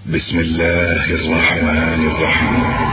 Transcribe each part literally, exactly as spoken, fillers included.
بسم الله الرحمن الرحيم.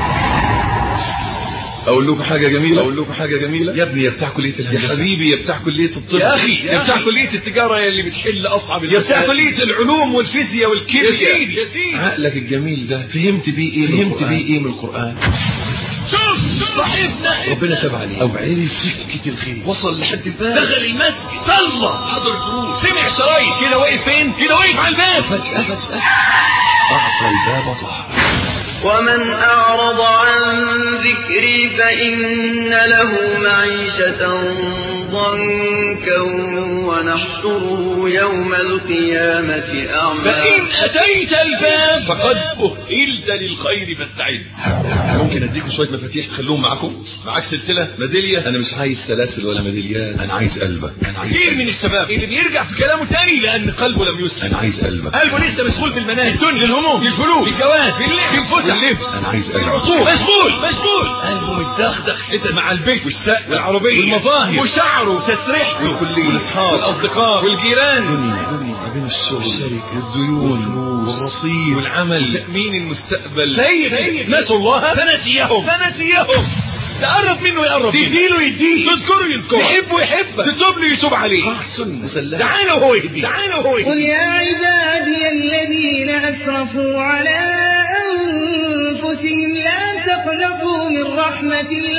اقول لكم حاجه جميله اقول لكم حاجه جميله يا ابني، يا بتاع كليه الهندسه، يا حبيبي يا بتاع كليه الطب، يا اخي يا بتاع كليه التجاره اللي بتحل اصعب، يا بتاع كليه العلوم والفيزياء والكيمياء، يا سيدي يا سيدي عقلك الجميل ده فهمت بيه ايه فهمت بيه ايه من القران؟ شوف صاحبنا ربنا تاب عليه او عرف سكه الخير، وصل لحد الباب، دخل المسجد، صلى، حضر دروس، سمع شرايط، كده واقف فين؟ كده واقف على الباب، فجاه فجاه اعطى الباب صاحبه. ومن أعرض عن ذكري فإن له معيشة ضنكا ونحشره يوم القيامة أعمى. فإن أتيت الباب فقد أهلت للخير فاستعد. ممكن أديكم شوية مفاتيح تخلوهم معكم؟ معاك سلسلة ميدالية؟ أنا مش عايز سلاسل ولا ميداليات، أنا عايز قلبك. أنا عايز كثير من الشباب اللي بيرجع في كلامه تاني لأن قلبه لم يسلم. أنا عايز قلبك. قلبه لسه مسؤول بالمناهج، الدنيا، الهموم، الفلوس، الجواز، اللبس، اللبس. أنا عايز قلبك. العطور، مشغول مشغول، قلبه متدغدغ حتة مع البيت والسقف والعربية والمظاهر وشعره وتسريحته والكلية والاصحاب والأصدقاء والجيران، دنيا دنيا ما بين الشغل والشركة والديون والرصيد والعمل وتأمين المستقبل. سيد نسوا الله فنسيهم فنسيهم. تقرب منه يقرب، تديله يديه، تذكره يذكره، تحبه يحبك، تتوب له يتوب عليه. تعالوا هو يهدي، تعالوا هو يهدي. قل يا عبادي الذين أسرفوا على أنفسهم لا تقنطوا من رحمة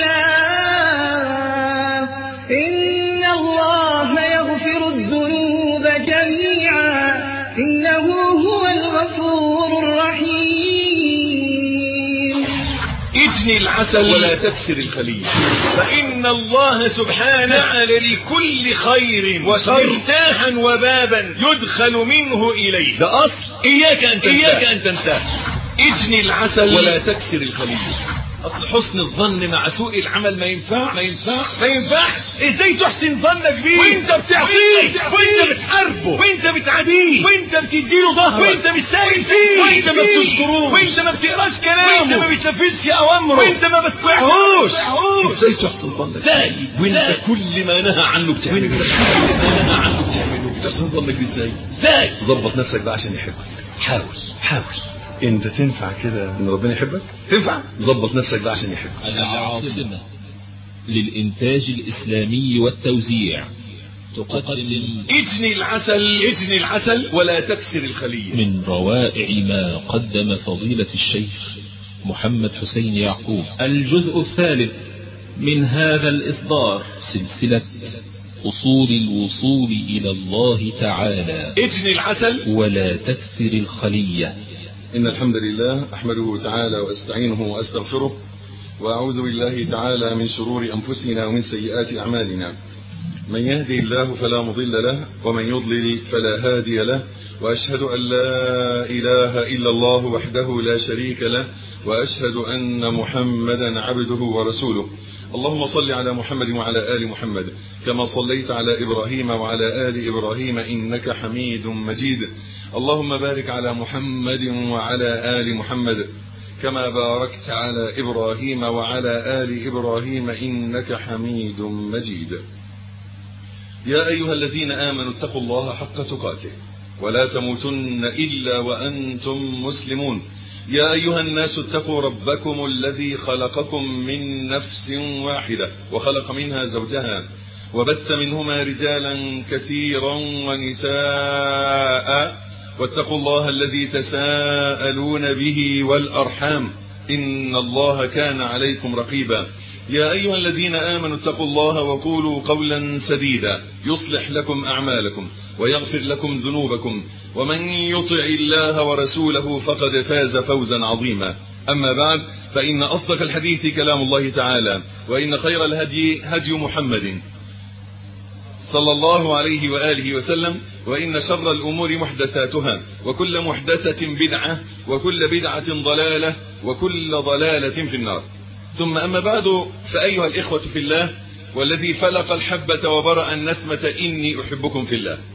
الله إن الله يغفر الذنوب جميعا إنه هو الغفور الرحيم. اجني العسل ولا تكسر الخليل، فإن الله سبحانه جعل لكل خير وشر مفتاحا وبابا يدخل منه إليه. ده أصل إياك أن تنساه، إياك أن تنساه. اجني العسل ولا تكسر الخليل. اصل حسن الظن مع سوء العمل ما ينفع ما ينفع ما ينفعش. ازاي تحسن ظنك بيه وانت بتعصيه وانت بتحاربه وانت بتعاديه وانت بتديله ظهرك وانت مش سائل فيه وانت ما بتذكروش وانت ما بتقراش كلامه وانت ما بتنفذش اوامره وانت ما بتطيعهوش؟ ازاي تحسن ظنك ازاي وانت كل ما نهى عنه بتعمله؟ وانت كل ما نهى عنه بتعمله. تحسن ظنك ازاي؟ ازاي ظبط نفسك بقى عشان يحبك. حاول حاول. انت تنفع كده ان ربنا يحبك؟ تنفع؟ ظبط نفسك بقى عشان يحبك. العاصمة للإنتاج الإسلامي والتوزيع تقدم اجني العسل اجني العسل ولا تكسر الخليل، من روائع ما قدم فضيلة الشيخ محمد حسين يعقوب الجزء الثالث من هذا الإصدار، سلسلة أصول الوصول إلى الله تعالى. اجني العسل ولا تكسر الخلية. إن الحمد لله أحمده تعالى وأستعينه وأستغفره، وأعوذ بالله تعالى من شرور أنفسنا ومن سيئات أعمالنا. من يهدي الله فلا مضل له ومن يضلل فلا هادي له، وأشهد أن لا إله إلا الله وحده لا شريك له، وأشهد أن محمدا عبده ورسوله. اللهم صل على محمد وعلى آل محمد كما صليت على إبراهيم وعلى آل إبراهيم إنك حميد مجيد. اللهم بارك على محمد وعلى آل محمد كما باركت على إبراهيم وعلى آل إبراهيم إنك حميد مجيد. يا أيها الذين آمنوا اتقوا الله حق تقاته ولا تموتن إلا وأنتم مسلمون. يا أيها الناس اتقوا ربكم الذي خلقكم من نفس واحدة وخلق منها زوجها وبث منهما رجالا كثيرا ونساء، واتقوا الله الذي تساءلون به والأرحام إن الله كان عليكم رقيبا. يا أيها الذين آمنوا اتقوا الله وقولوا قولا سديدا يصلح لكم أعمالكم ويغفر لكم ذنوبكم، ومن يطع الله ورسوله فقد فاز فوزا عظيما. أما بعد، فإن أصدق الحديث كلام الله تعالى، وإن خير الهدي هدي محمد صلى الله عليه وآله وسلم، وإن شر الأمور محدثاتها، وكل محدثة بدعة، وكل بدعة ضلالة، وكل ضلالة في النار. ثم أما بعد، فأيها الإخوة في الله، والذي فلق الحبة وبرأ النسمة إني أحبكم في الله،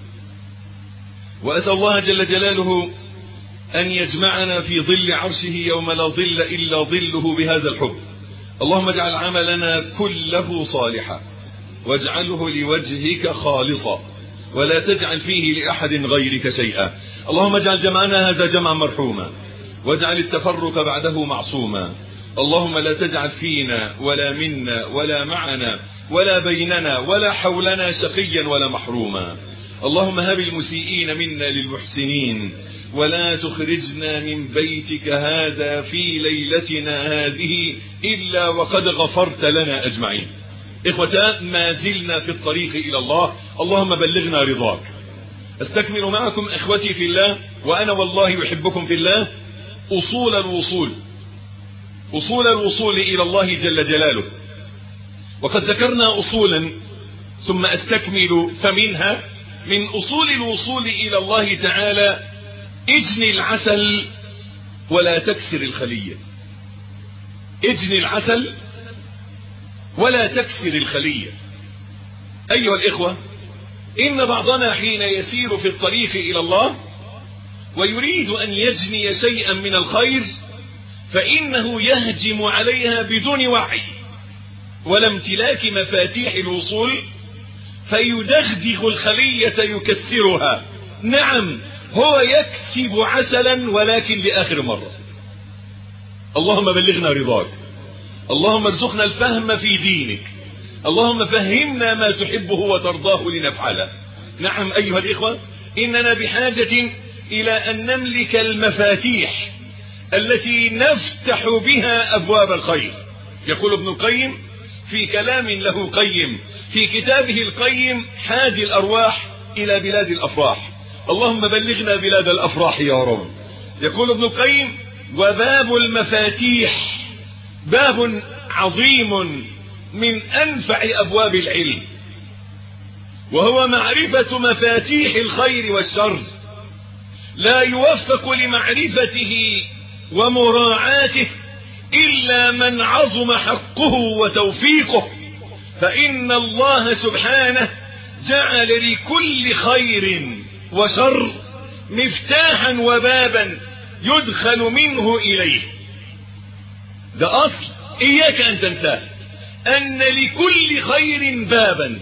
وأسأل الله جل جلاله أن يجمعنا في ظل عرشه يوم لا ظل إلا ظله بهذا الحب. اللهم اجعل عملنا كله صالحا واجعله لوجهك خالصا ولا تجعل فيه لأحد غيرك شيئا. اللهم اجعل جمعنا هذا جمعا مرحوما واجعل التفرق بعده معصوما. اللهم لا تجعل فينا ولا منا ولا معنا ولا بيننا ولا حولنا شقيا ولا محروما. اللهم هب المسيئين منا للمحسنين، ولا تخرجنا من بيتك هذا في ليلتنا هذه إلا وقد غفرت لنا أجمعين. إخوتا، ما زلنا في الطريق إلى الله، اللهم بلغنا رضاك. استكمل معكم إخوتي في الله، وأنا والله يحبكم في الله، أصول الوصول أصول الوصول إلى الله جل جلاله. وقد ذكرنا أصولا ثم أستكمل، فمنها من أصول الوصول إلى الله تعالى: اجن العسل ولا تكسر الخلية. اجن العسل ولا تكسر الخلية. أيها الإخوة، إن بعضنا حين يسير في الطريق إلى الله ويريد أن يجني شيئا من الخير فإنه يهجم عليها بدون وعي ولا امتلاك مفاتيح الوصول، فيدغدغ الخلية يكسرها. نعم، هو يكسب عسلا ولكن لآخر مرة. اللهم بلغنا رضاك، اللهم ارزقنا الفهم في دينك، اللهم فهمنا ما تحبه وترضاه لنفعله. نعم أيها الإخوة، إننا بحاجة إلى أن نملك المفاتيح التي نفتح بها أبواب الخير. يقول ابن القيم في كلام له قيم في كتابه القيم: حادي الأرواح إلى بلاد الأفراح. اللهم بلغنا بلاد الأفراح يا رب. يقول ابن القيم: وباب المفاتيح باب عظيم من أنفع أبواب العلم، وهو معرفة مفاتيح الخير والشر. لا يوفق لمعرفته ومراعاته إلا من عظم حقه وتوفيقه، فإن الله سبحانه جعل لكل خير وشر مفتاحا وبابا يدخل منه إليه. ده أصل إياك أن تنساه، أن لكل خير بابا،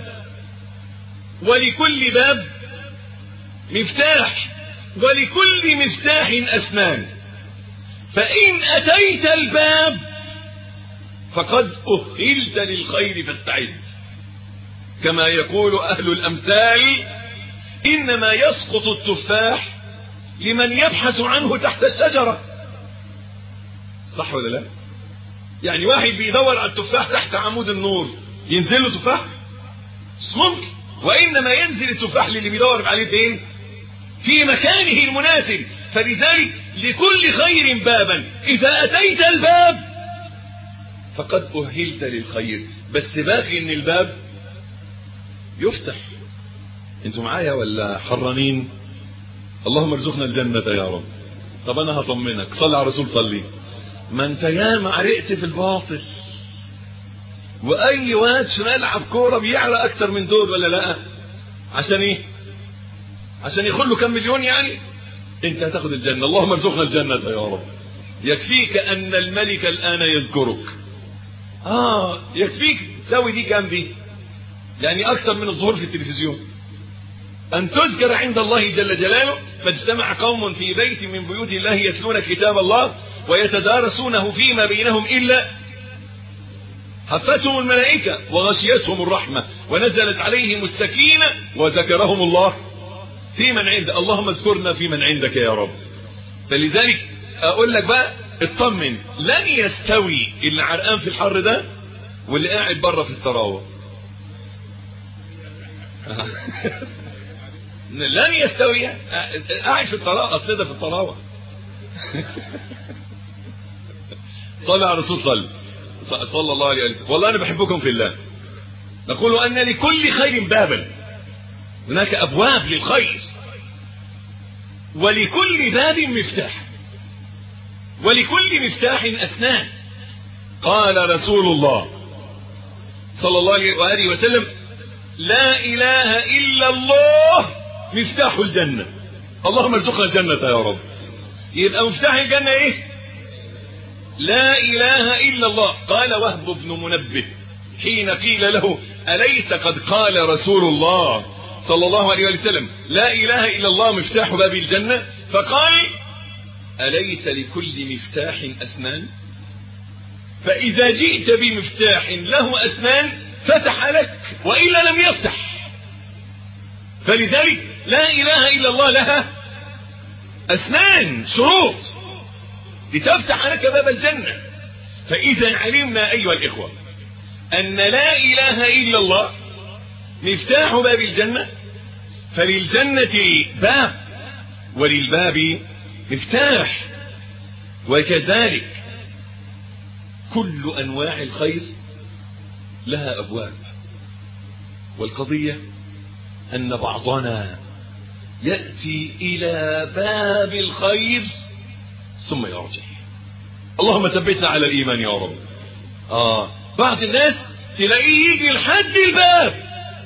ولكل باب مفتاح، ولكل مفتاح أسنان. فإن أتيت الباب فقد أهلت للخير فاستعد. كما يقول أهل الأمثال: إنما يسقط التفاح لمن يبحث عنه تحت الشجرة. صح ولا لا؟ يعني واحد بيدور على التفاح تحت عمود النور ينزل له تفاح؟ مش ممكن. وإنما ينزل التفاح للي بيدور عليه فين؟ في مكانه المناسب. فلذلك لكل خير بابا، إذا أتيت الباب فقد أهلت للخير، بس باقي إن الباب يفتح. انتوا معايا ولا حرانين؟ اللهم ارزقنا الجنة يا رب. طب أنا هطمنك، صلي على الرسول صلي. ما انت ياما عرقت في الباطل، وأي واد يلعب كورة بيعرق أكتر من دول ولا لا؟ عشان إيه؟ عشان يخلوا كم مليون يعني؟ انت هتاخد الجنة. اللهم ارزقنا الجنة يا رب. يكفيك أن الملك الآن يذكرك. آه يكفيك تسوي دي جنبي، يعني أكتر من الظهور في التلفزيون. أن تذكر عند الله جل جلاله: فاجتمع قوم في بيت من بيوت الله يتلون كتاب الله ويتدارسونه فيما بينهم إلا حفتهم الملائكة وغشيتهم الرحمة ونزلت عليهم السكينة وذكرهم الله في من عند. اللهم اذكرنا في من عندك يا رب. فلذلك أقول لك بقى اطمن، لن يستوي اللي عرقان في الحر ده واللي قاعد بره في الطراوة. لن يستوي قاعد في الطراوة، أصل ده في الطراوة. صلى على الرسول صلى صلى الله عليه وسلم. والله أنا بحبكم في الله. نقول أن لكل خير بابا، هناك أبواب للخير، ولكل باب مفتاح، ولكل مفتاح أسنان. قال رسول الله صلى الله عليه وآله وسلم: لا إله إلا الله مفتاح الجنة. اللهم ارزقنا الجنة يا رب. يبقى مفتاح الجنة إيه؟ لا إله إلا الله. قال وهب بن منبه حين قيل له: أليس قد قال رسول الله صلى الله عليه وسلم: لا إله إلا الله مفتاح باب الجنة؟ فقال: أليس لكل مفتاح أسنان؟ فإذا جئت بمفتاح له أسنان فتح لك، وإلا لم يفتح. فلذلك لا إله إلا الله لها أسنان، شروط لتفتح لك باب الجنة. فإذا علمنا أيها الإخوة أن لا إله إلا الله مفتاح باب الجنة، فللجنة باب وللباب مفتاح. وكذلك كل أنواع الخير لها أبواب، والقضية أن بعضنا يأتي إلى باب الخير ثم يرجع. اللهم ثبتنا على الإيمان يا رب. آه بعض الناس تلاقيه يجي لحد الباب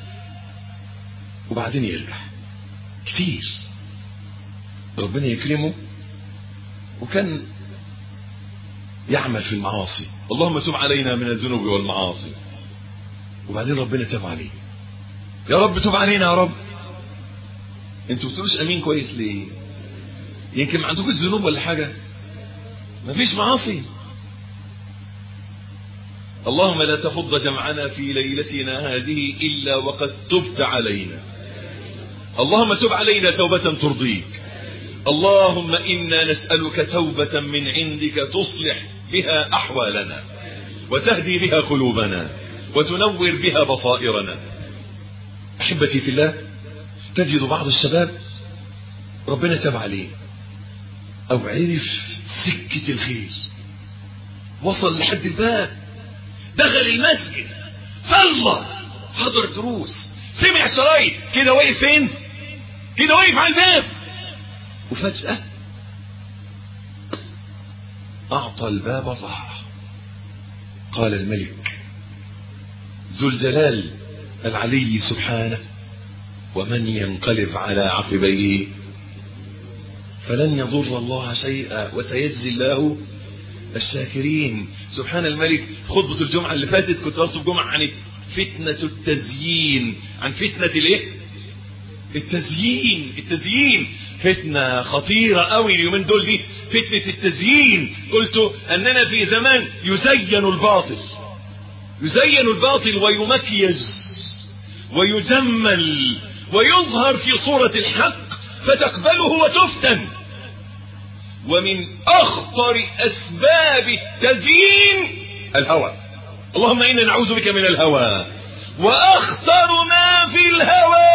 وبعدين يرجع كتير، ربنا يكرمه وكان يعمل في المعاصي، اللهم تب علينا من الذنوب والمعاصي، وبعدين ربنا تب عليه. يا رب تب علينا يا رب. انتوا بتقولوش امين كويس ليه؟ يمكن ما عندكوش ذنوب ولا حاجه، ما فيش معاصي. اللهم لا تفض جمعنا في ليلتنا هذه الا وقد تبت علينا. اللهم تب علينا توبه ترضيك. اللهم إنا نسألك توبة من عندك تصلح بها أحوالنا وتهدي بها قلوبنا وتنور بها بصائرنا. أحبتي في الله، تجد بعض الشباب ربنا تاب عليه أو عرف سكة الخير، وصل لحد الباب، دخل المسجد، صلى، حضر دروس، سمع شرايط، كده واقف فين؟ كده واقف على الباب، وفجأة أعطى الباب ظهره. قال الملك ذو الجلال العلي سبحانه: ومن ينقلب على عقبيه فلن يضر الله شيئا وسيجزي الله الشاكرين. سبحان الملك. خطبة الجمعة اللي فاتت كنت أخطب جمعة عن فتنة التزيين، عن فتنة الايه؟ التزيين. التزيين فتنة خطيرة قوي اليومين دول، دي فتنة التزيين. قلت أننا في زمان يزين الباطل، يزين الباطل ويمكيز ويجمل ويظهر في صورة الحق فتقبله وتفتن. ومن أخطر أسباب التزيين الهوى. اللهم إنا نعوذ بك من الهوى. وأخطر ما في الهوى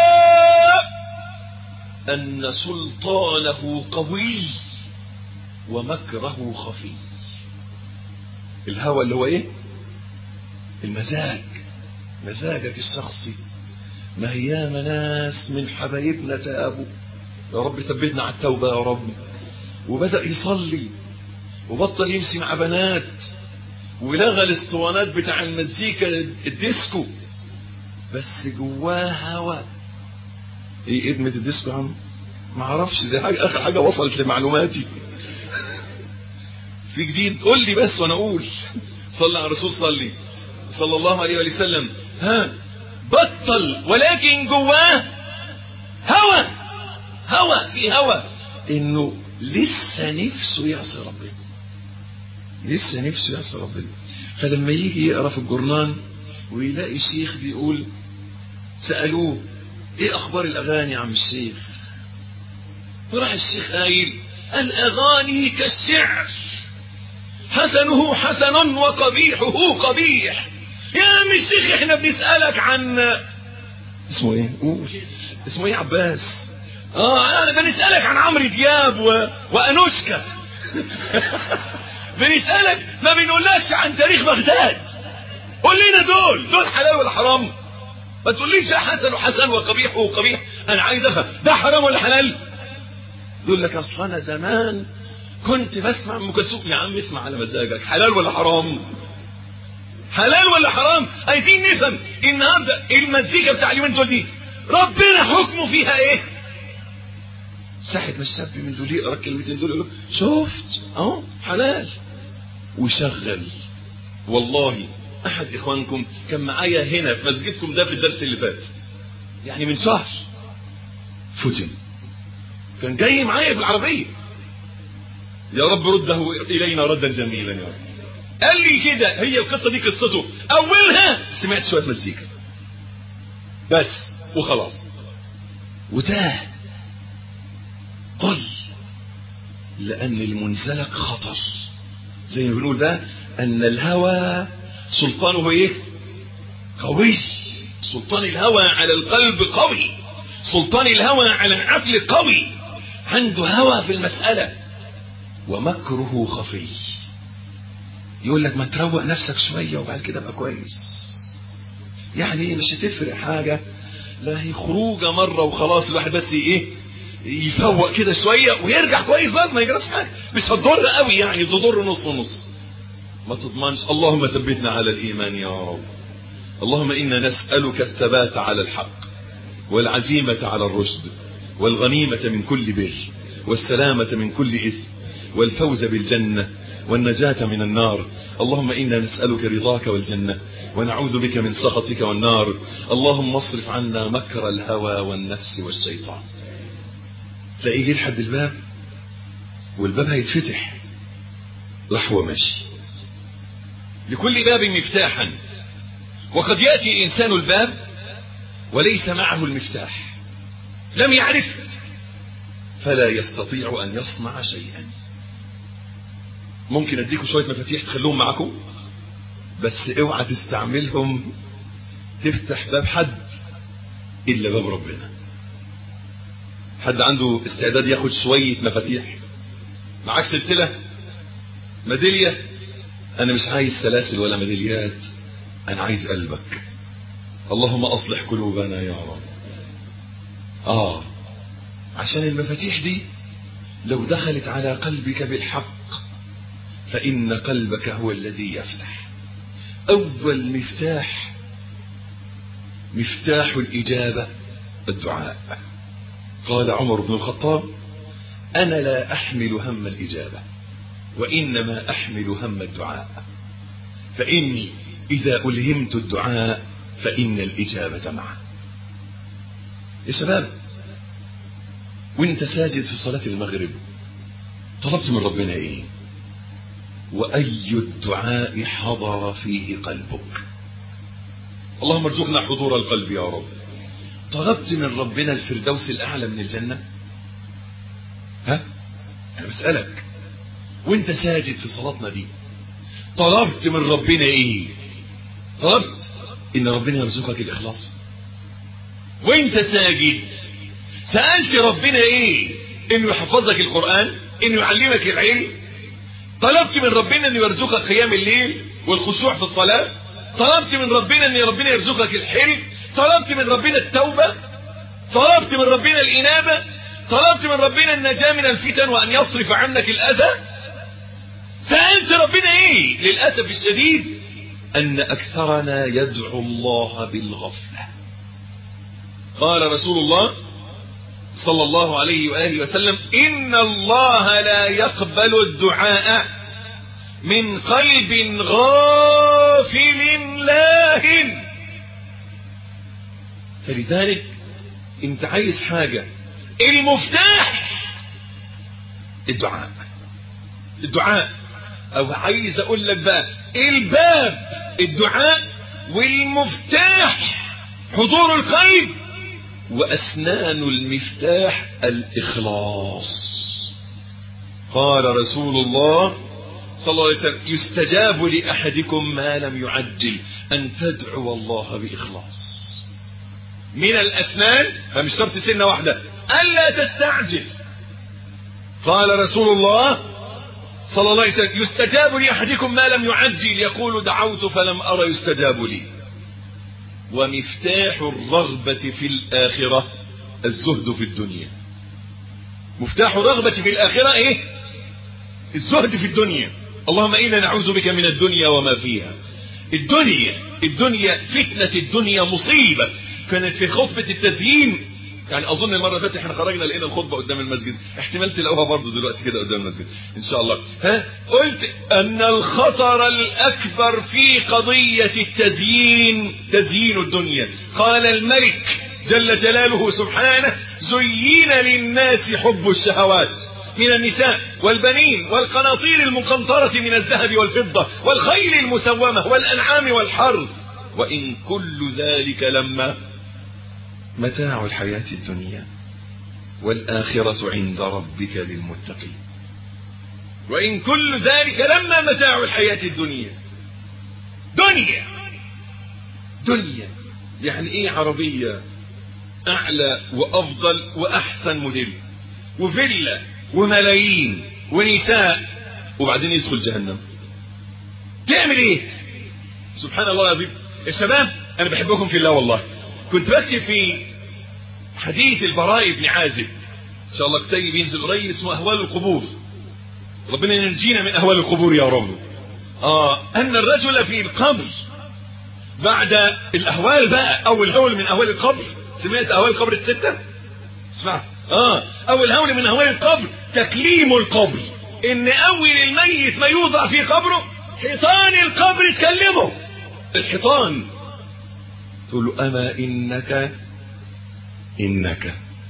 أن سلطانه قوي ومكره خفي. الهوى اللي هو إيه؟ المزاج، مزاجك الشخصي. ما هي ناس من حبايبنا تابوا، يا رب ثبتنا على التوبة يا رب، وبدأ يصلي وبطل يمشي مع بنات ولغى الاسطوانات بتاع المزيكا الديسكو، بس جواه هوا. ايه ادمة الديسكو يا عم؟ ما اعرفش، دي حاجه اخر حاجه وصلت لمعلوماتي. في جديد قول لي بس وانا اقول. صلى على الرسول، صلي صلى الله عليه وسلم. ها بطل، ولكن جواه هوا، هوا في هوا، انه لسه نفسه يعصي ربنا، لسه نفسه يعصي ربنا. فلما يجي يقرا في الجورنال ويلاقي شيخ بيقول، سألوه ايه اخبار الاغاني يا عم الشيخ؟ وراح الشيخ قايل: الاغاني كالشعر، حسنه حسن وقبيحه قبيح. يا عم الشيخ احنا بنسألك عن اسمه ايه؟ قول اسمه ايه يا عباس؟ اه انا بنسألك عن عمرو دياب و... وانوشكا. بنسألك، ما بنقولكش عن تاريخ بغداد. قول لنا دول دول حلال ولا حرام؟ ما تقوليش ده حسن وحسن وقبيح وقبيح. انا عايز افهم ده حرام ولا حلال. يقول لك اصل انا زمان كنت بسمع ام كلثوم. يا عم اسمع على مزاجك، حلال ولا حرام؟ حلال ولا حرام؟ عايزين نفهم النهارده المزيكا بتاع اليومين دول دي ربنا حكمه فيها ايه؟ ساعة ما الشاب من دول يقرا الكلمتين دول يقول شفت اهو حلال وشغل. والله احد اخوانكم كان معايا هنا في مسجدكم ده في الدرس اللي فات، يعني من شهر، فتن، كان جاي معايا في العربيه يا رب رده الينا ردا جميلا يا رب. قال لي كده، هي القصه دي قصته. اولها سمعت شويه مزيكا بس وخلاص وتاه. قل لان المنزلق خطر، زي ما بنقول بقى ان الهوى سلطانه ايه؟ قوي. سلطان الهوى على القلب قوي، سلطان الهوى على العقل قوي. عنده هوى في المسألة ومكره خفي. يقول لك ما تروق نفسك شوية وبعد كده بقى كويس، يعني مش هتفرق حاجة، لا هي خروجة مرة وخلاص، الواحد بس ايه يفوق كده شوية ويرجع كويس برضه، ما يجراش حاجة، مش هتضر قوي يعني، تضر نص ونص، ما تضمنش. اللهم ثبتنا على الإيمان يا رب. اللهم إنا نسألك الثبات على الحق والعزيمة على الرشد والغنيمة من كل بر والسلامة من كل إثم والفوز بالجنة والنجاة من النار. اللهم إنا نسألك رضاك والجنة ونعوذ بك من سخطك والنار. اللهم اصرف عنا مكر الهوى والنفس والشيطان. تلاقيه جه لحد الباب والباب هيتفتح، راح هو ماشي. لكل باب مفتاحا، وقد يأتي إنسان الباب وليس معه المفتاح، لم يعرف فلا يستطيع أن يصنع شيئا. ممكن أديكم شوية مفاتيح تخلوهم معكم، بس اوعى تستعملهم تفتح باب حد إلا باب ربنا. حد عنده استعداد ياخد شوية مفاتيح؟ معاك سلسلة، ميدالية؟ أنا مش عايز سلاسل ولا ميداليات، أنا عايز قلبك. اللهم أصلح قلوبنا يا رب. آه عشان المفاتيح دي لو دخلت على قلبك بالحق فإن قلبك هو الذي يفتح. أول مفتاح مفتاح الإجابة الدعاء. قال عمر بن الخطاب: أنا لا أحمل هم الإجابة وإنما أحمل هم الدعاء، فإني إذا ألهمت الدعاء فإن الإجابة معه. يا شباب، وانت ساجد في صلاة المغرب طلبت من ربنا ايه؟ وأي الدعاء حضر فيه قلبك؟ اللهم ارزقنا حضور القلب يا رب. طلبت من ربنا الفردوس الأعلى من الجنة؟ ها؟ أنا بسألك وانت ساجد في صلاتنا دي طلبت من ربنا ايه؟ طلبت ان ربنا يرزقك الإخلاص. وانت ساجد سألت ربنا ايه؟ انه يحفظك القرآن، انه يعلمك العلم. طلبت من ربنا انه يرزقك قيام الليل والخشوع في الصلاة. طلبت من ربنا ان ربنا يرزقك الحلم. طلبت من ربنا التوبة. طلبت من ربنا الإنابة. طلبت من ربنا النجاة من الفتن وأن يصرف عنك الأذى. سألت ربنا ايه؟ للأسف الشديد أن أكثرنا يدعو الله بالغفلة. قال رسول الله صلى الله عليه وآله وسلم: إن الله لا يقبل الدعاء من قلب غافل لاهٍ. فلذلك انت عايز حاجة، المفتاح الدعاء. الدعاء، او عايز اقول لك بقى الباب الدعاء، والمفتاح حضور القلب، وأسنان المفتاح الإخلاص. قال رسول الله صلى الله عليه وسلم: يستجاب لأحدكم ما لم يعجل أن تدعو الله بإخلاص. من الأسنان، فمش شرط سنة واحدة، ألا تستعجل. قال رسول الله صلى الله عليه وسلم: يستجاب لأحدكم ما لم يعجل، يقول: دعوت فلم أرى يستجاب لي. ومفتاح الرغبة في الآخرة الزهد في الدنيا. مفتاح الرغبة في الآخرة ايه؟ الزهد في الدنيا. اللهم إنا نعوذ بك من الدنيا وما فيها. الدنيا الدنيا فتنة الدنيا مصيبة. كانت في خطبة التزيين، يعني أظن المرة فاتت احنا خرجنا لقينا الخطبة قدام المسجد، احتمال تلاقوها برضو دلوقتي كده قدام المسجد إن شاء الله. ها؟ قلت أن الخطر الأكبر في قضية التزيين تزيين الدنيا. قال الملك جل جلاله سبحانه: زين للناس حب الشهوات من النساء والبنين والقناطير المقنطرة من الذهب والفضة والخيل المسومة والأنعام والحرث وإن كل ذلك لما متاع الحياة الدنيا والآخرة عند ربك للمتقين. وإن كل ذلك لما متاع الحياة الدنيا. دنيا دنيا يعني ايه؟ عربية اعلى وافضل واحسن موديل وفيلا وملايين ونساء وبعدين يدخل جهنم. تعمل ايه؟ سبحان الله العظيم. الشباب انا بحبكم في الله والله. كنت بكتب في حديث البراء بن عازب ان شاء الله كتاب بينزل قريب اسمه اهوال القبور. ربنا ينجينا من اهوال القبور يا رب. اه ان الرجل في القبر بعد الاهوال بقى اول هول من اهوال القبر. سمعت اهوال القبر الستة؟ اسمع. اه اول هول من اهوال القبر تكليم القبر. ان اول الميت ما يوضع في قبره حيطان القبر تكلمه. الحيطان تقول له اما انك انك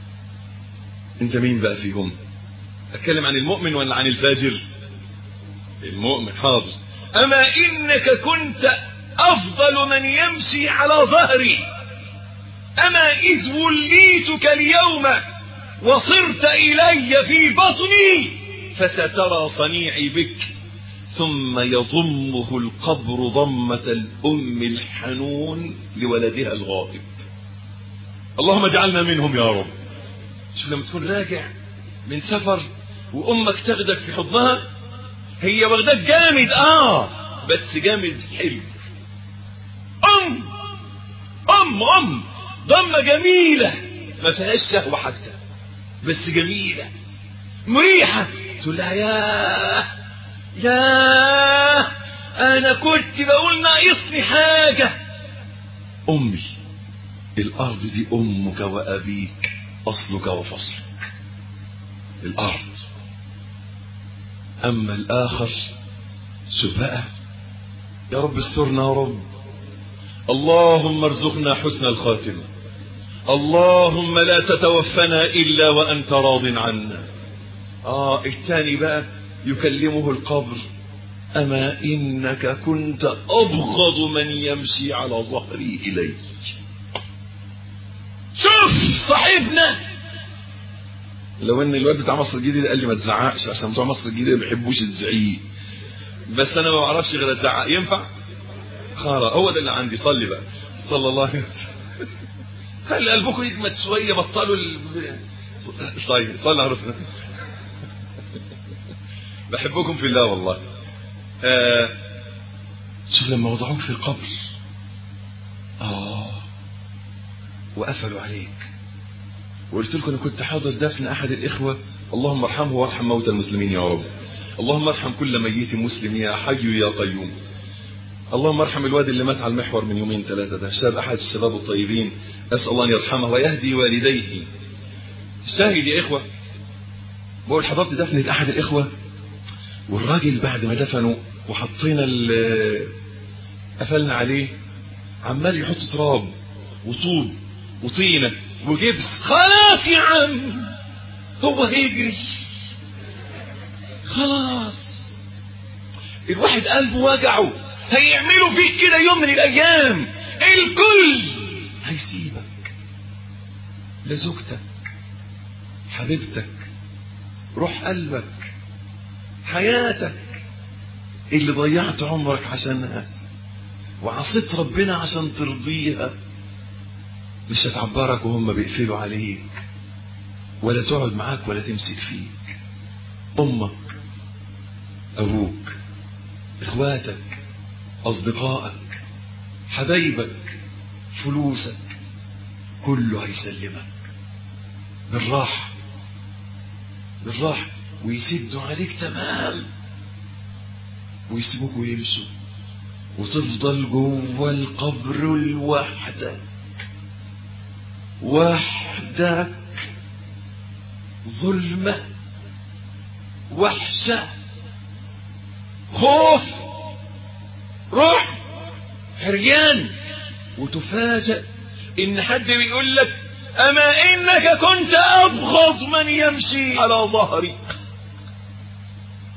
انت مين بقى فيهم؟ اتكلم عن المؤمن ولا عن الفاجر؟ المؤمن. حاضر. اما انك كنت افضل من يمشي على ظهري اما اذ وليتك اليوم وصرت الي في بطني فسترى صنيعي بك. ثم يضمه القبر ضمة الام الحنون لولدها الغائب. اللهم اجعلنا منهم يا رب. شوف لما تكون راجع من سفر وامك تاخدك في حضنها هي واخداك جامد اه بس جامد حلو. ام ام ام ضمة جميلة ما فيهاش شهوة حتى بس جميلة مريحة. تقول لها يا يا انا كنت بقول ناقصني حاجة. امي الارض دي امك وابيك اصلك وفصلك الارض. اما الاخر شوف بقى يا رب استرنا يا رب. اللهم ارزقنا حسن الخاتمة. اللهم لا تتوفنا الا وانت راض عنا. اه الثاني بقى يكلمه القبر اما انك كنت ابغض من يمشي على ظهري الي. شوف صاحبنا لو ان الواد بتاع مصر الجديدة قال لي ما تزعقش عشان بتوع مصر الجديدة ما بيحبوش الزعيق بس انا ما بعرفش غير ازعق. ينفع؟ خارة هو ده اللي عندي. صلي بقى صلى الله عليه وسلم. خلي قلبكم يجمد شوية بطلوا ال... طيب صلى على رسولنا. بحبكم في الله والله. آه... شوف لما وضعوك في القبر اه وقفلوا عليك وقلت لكم انا كنت حاضر دفن احد الاخوة. اللهم ارحمه وارحم موتى المسلمين يا رب. اللهم ارحم كل ميت مسلم يا حي يا قيوم. اللهم ارحم الواد اللي مات على المحور من يومين ثلاثة ده شاب احد الشباب الطيبين. اسال الله ان يرحمه ويهدي والديه. الشاهد يا اخوة بقول حضرت دفنة احد الاخوة والراجل بعد ما دفنوا وحطينا قفلنا عليه عمال يحط تراب وطوب وطينة وجبس. خلاص يا عم هو هيجري خلاص. الواحد قلبه وجعه هيعملوا فيك كده يوم من الايام. الكل هيسيبك لزوجتك حبيبتك روح قلبك حياتك اللي ضيعت عمرك عشانها وعصيت ربنا عشان ترضيها. مش هتعبرك وهم بيقفلوا عليك ولا تقعد معاك ولا تمسك فيك. امك ابوك اخواتك اصدقائك حبايبك فلوسك كله هيسلمك بالراحة بالراحة ويسدوا عليك تمام ويسيبوك ويمشوا وتفضل جوه القبر لوحدك وحدك. ظلمة وحشة خوف روح حريان وتفاجأ ان حد بيقول لك اما انك كنت ابغض من يمشي على ظهري.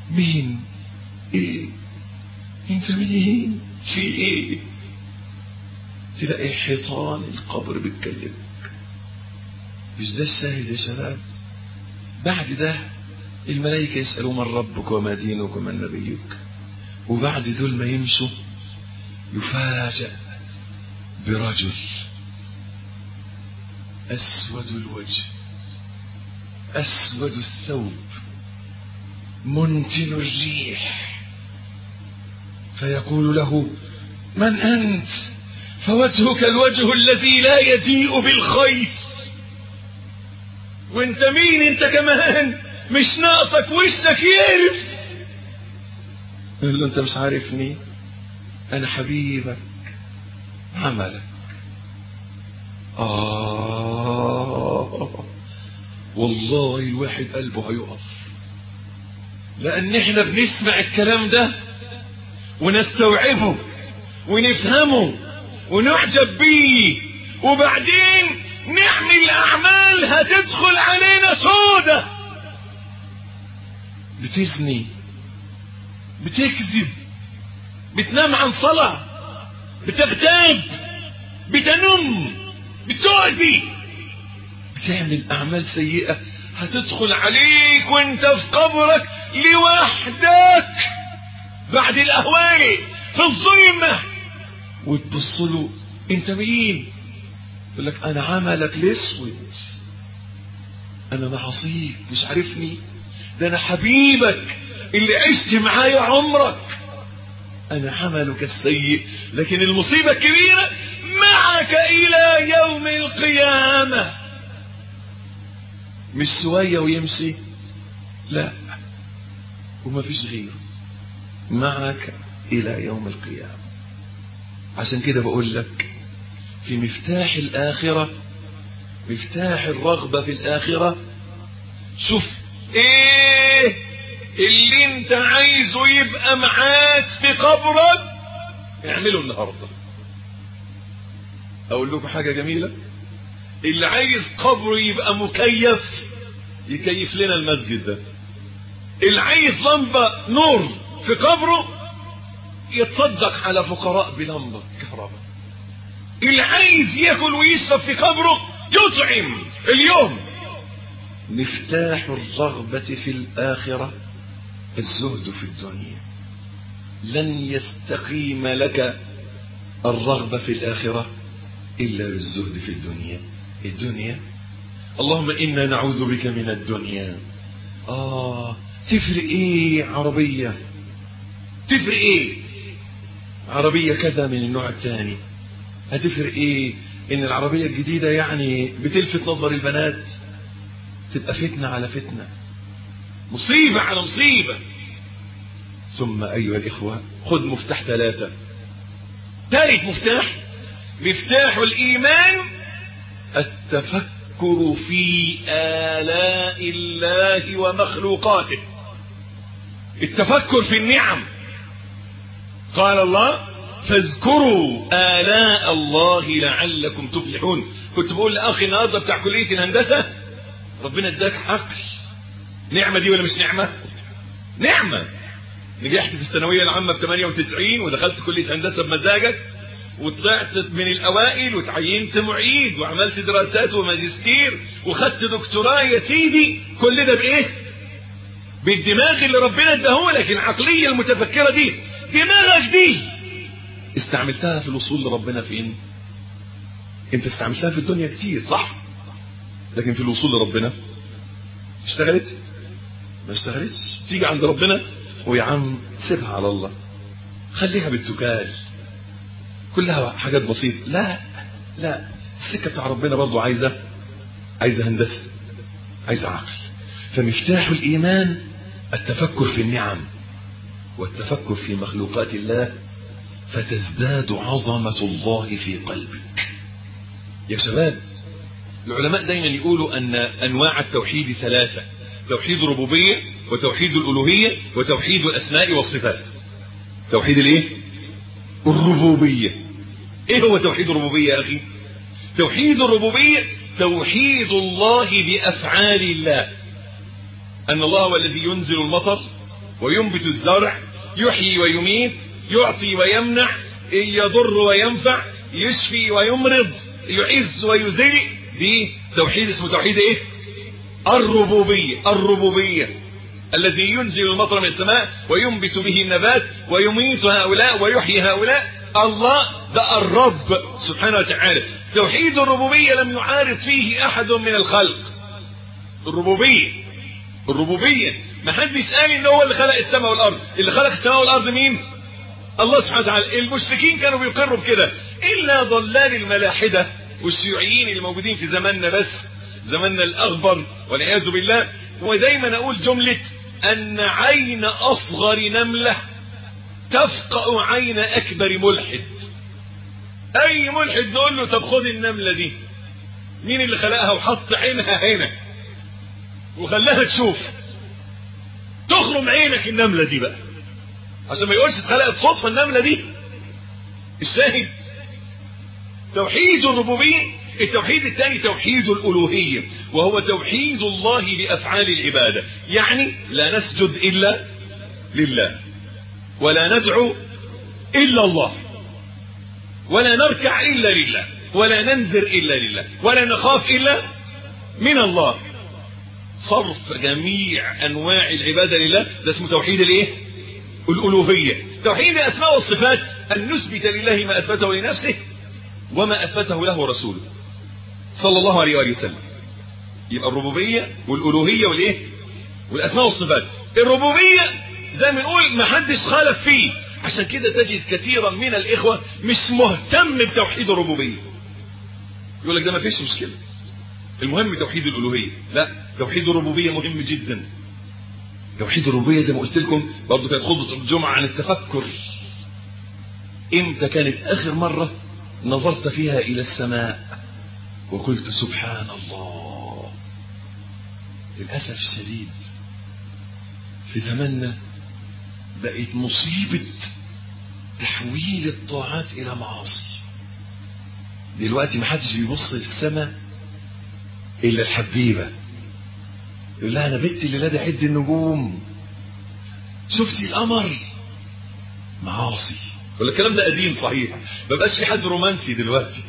مين؟ ايه؟ انت مين؟ في ايه؟ تلاقي حيطان القبر بتكلمك. مش ده الشاهد يا شباب؟ بعد ده الملائكة يسألوا من ربك وما دينك ومن نبيك، وبعد دول ما يمشوا يفاجأ برجل أسود الوجه أسود الثوب منتن الريح، فيقول له من أنت؟ فوجهك الوجه الذي لا يجيء بالخير. وانت مين انت كمان؟ مش ناقصك وشك يعرف. يقول له انت مش عارفني؟ انا حبيبك عملك. آه والله الواحد قلبه هيقف، لأن احنا بنسمع الكلام ده ونستوعبه ونفهمه ونعجب بيه، وبعدين نعمل أعمال هتدخل علينا سودة. بتزني، بتكذب، بتنام عن صلاة، بتغتاب، بتنم، بتؤذي، بتعمل أعمال سيئة هتدخل عليك وانت في قبرك لوحدك بعد الأهواء في الظلمة، وتبص له انت مين؟ يقول لك انا عملك الاسود، انا معصيك مش عارفني؟ ده انا حبيبك اللي عشت معايا عمرك، انا عملك السيء، لكن المصيبة الكبيرة معك الى يوم القيامة. مش سوية ويمشي، لا، وما فيش غيره، معك الى يوم القيامة. عشان كده بقول لك في مفتاح الآخرة، مفتاح الرغبة في الآخرة، شوف ايه اللي انت عايزه يبقى معاك في قبرك اعمله النهاردة. اقول لكم حاجة جميلة، اللي عايز قبره يبقى مكيف يكيف لنا المسجد ده، اللي عايز لمبة نور في قبره يتصدق على فقراء بلمبة كهرباء، اللي عايز ياكل ويشرب في قبره يطعم اليوم. مفتاح الرغبة في الآخرة الزهد في الدنيا. لن يستقيم لك الرغبة في الآخرة إلا بالزهد في الدنيا. الدنيا، اللهم إنا نعوذ بك من الدنيا. آه تفرق إيه عربية؟ تفرق إيه عربية كذا من النوع الثاني؟ هتفرق إيه إن العربية الجديدة يعني بتلفت نظر البنات؟ تبقى فتنة على فتنة، مصيبة على مصيبة. ثم أيها الإخوة خذ مفتاح ثلاثة، ثالث مفتاح، مفتاح الإيمان التفكر في آلاء الله ومخلوقاته، التفكر في النعم. قال الله فاذكروا آلاء الله لعلكم تفلحون. كنت بقول لأخي النهارده بتاع كلية الهندسة، ربنا اداك عقل، نعمة دي ولا مش نعمة؟ نعمة. نجحت في الثانوية العامة ب ثمانية وتسعين ودخلت كلية هندسة بمزاجك، وطلعت من الأوائل وتعينت معيد وعملت دراسات وماجستير وخدت دكتوراه يا سيدي. كل ده بإيه؟ بالدماغ اللي ربنا اداهولك، العقلية المتفكرة دي. دماغك دي استعملتها في الوصول لربنا فين؟ انت استعملتها في الدنيا كتير صح، لكن في الوصول لربنا اشتغلت؟ ما اشتغلتش. تيجي عند ربنا ويا عم سيبها على الله، خليها بالتكال، كلها حاجات بسيطة. لا لا، السكة بتاع ربنا برضو عايزة عايزة هندسة، عايزة عقل. فمفتاح الإيمان التفكر في النعم والتفكر في مخلوقات الله، فتزداد عظمة الله في قلبك. يا شباب العلماء دايما يقولوا أن أنواع التوحيد ثلاثة: توحيد الربوبية وتوحيد الألوهية وتوحيد الأسماء والصفات. توحيد الايه؟ الربوبية. ايه هو توحيد الربوبية يا أخي؟ توحيد الربوبية توحيد الله بأفعال الله، أن الله هو الذي ينزل المطر وينبت الزرع، يحيي ويميت، يعطي ويمنع، يضر وينفع، يشفي ويمرض، يعز ويذل. دي توحيد اسمه توحيد ايه؟ الربوبية. الربوبية الذي ينزل المطر من السماء وينبت به النبات ويميت هؤلاء ويحيي هؤلاء. الله ده الرب سبحانه وتعالى. توحيد الربوبية لم يعارض فيه أحد من الخلق. الربوبية الربوبية ما حدش قال إن هو اللي خلق السماء والأرض. اللي خلق السماء والأرض مين؟ الله سبحانه وتعالى. المشركين كانوا بيقروا بكده إلا ضلال الملاحدة والشيوعيين الموجودين في زماننا، بس زماننا الأغبر والعياذ بالله. ودايما أقول جملة أن عين أصغر نملة تفقأ عين أكبر ملحد. أي ملحد نقول له طب خد النملة دي، مين اللي خلقها وحط عينها هنا وخلاها تشوف؟ تخرم عينك النملة دي بقى عشان ما يقولش اتخلقت صدفة النملة دي. الشاهد توحيد الربوبية. التوحيد الثاني توحيد الألوهية، وهو توحيد الله بأفعال العبادة. يعني لا نسجد إلا لله، ولا ندعو إلا الله، ولا نركع إلا لله، ولا ننذر إلا لله، ولا نخاف إلا من الله. صرف جميع أنواع العبادة لله، ده اسمه توحيد الإيه؟ الألوهية. توحيد الأسماء والصفات أن نثبت لله ما أثبته لنفسه وما أثبته له رسوله صلى الله عليه وآله وسلم. يبقى الربوبية والألوهية والإيه؟ والأسماء والصفات. الربوبية زي ما نقول ما حدش خالف فيه، عشان كده تجد كثيرا من الإخوة مش مهتم بتوحيد الربوبية. يقول لك ده ما فيش مشكلة، المهم توحيد الألوهية. لا، توحيد الربوبية مهم جدا. توحيد الربوبية زي ما قلت لكم برضه كانت خطبة الجمعة عن التفكر. امتى كانت آخر مرة نظرت فيها إلى السماء وقلت سبحان الله؟ للأسف الشديد في زماننا بقت مصيبة تحويل الطاعات إلى معاصي. دلوقتي ما حدش بيبص للسماء إلا الحبيبة، يقول لها أنا بنتي اللي لا عد النجوم، شفتي القمر؟ معاصي. ولا الكلام ده قديم صحيح، ما بقاش في حد رومانسي دلوقتي،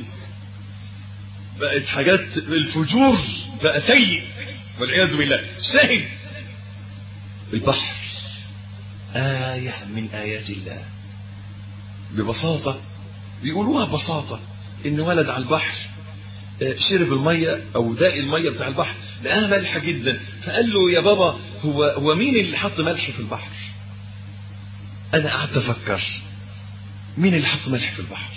بقت حاجات الفجور بقى سيء والعياذ بالله. شاهد البحر آية من آيات الله ببساطة، بيقولوها ببساطة إن ولد على البحر شرب المية أو داق المية بتاع البحر لقاها مالحة جدا، فقال له يا بابا هو هو مين اللي حط ملح في البحر؟ أنا قعدت أفكر مين اللي حط ملح في البحر؟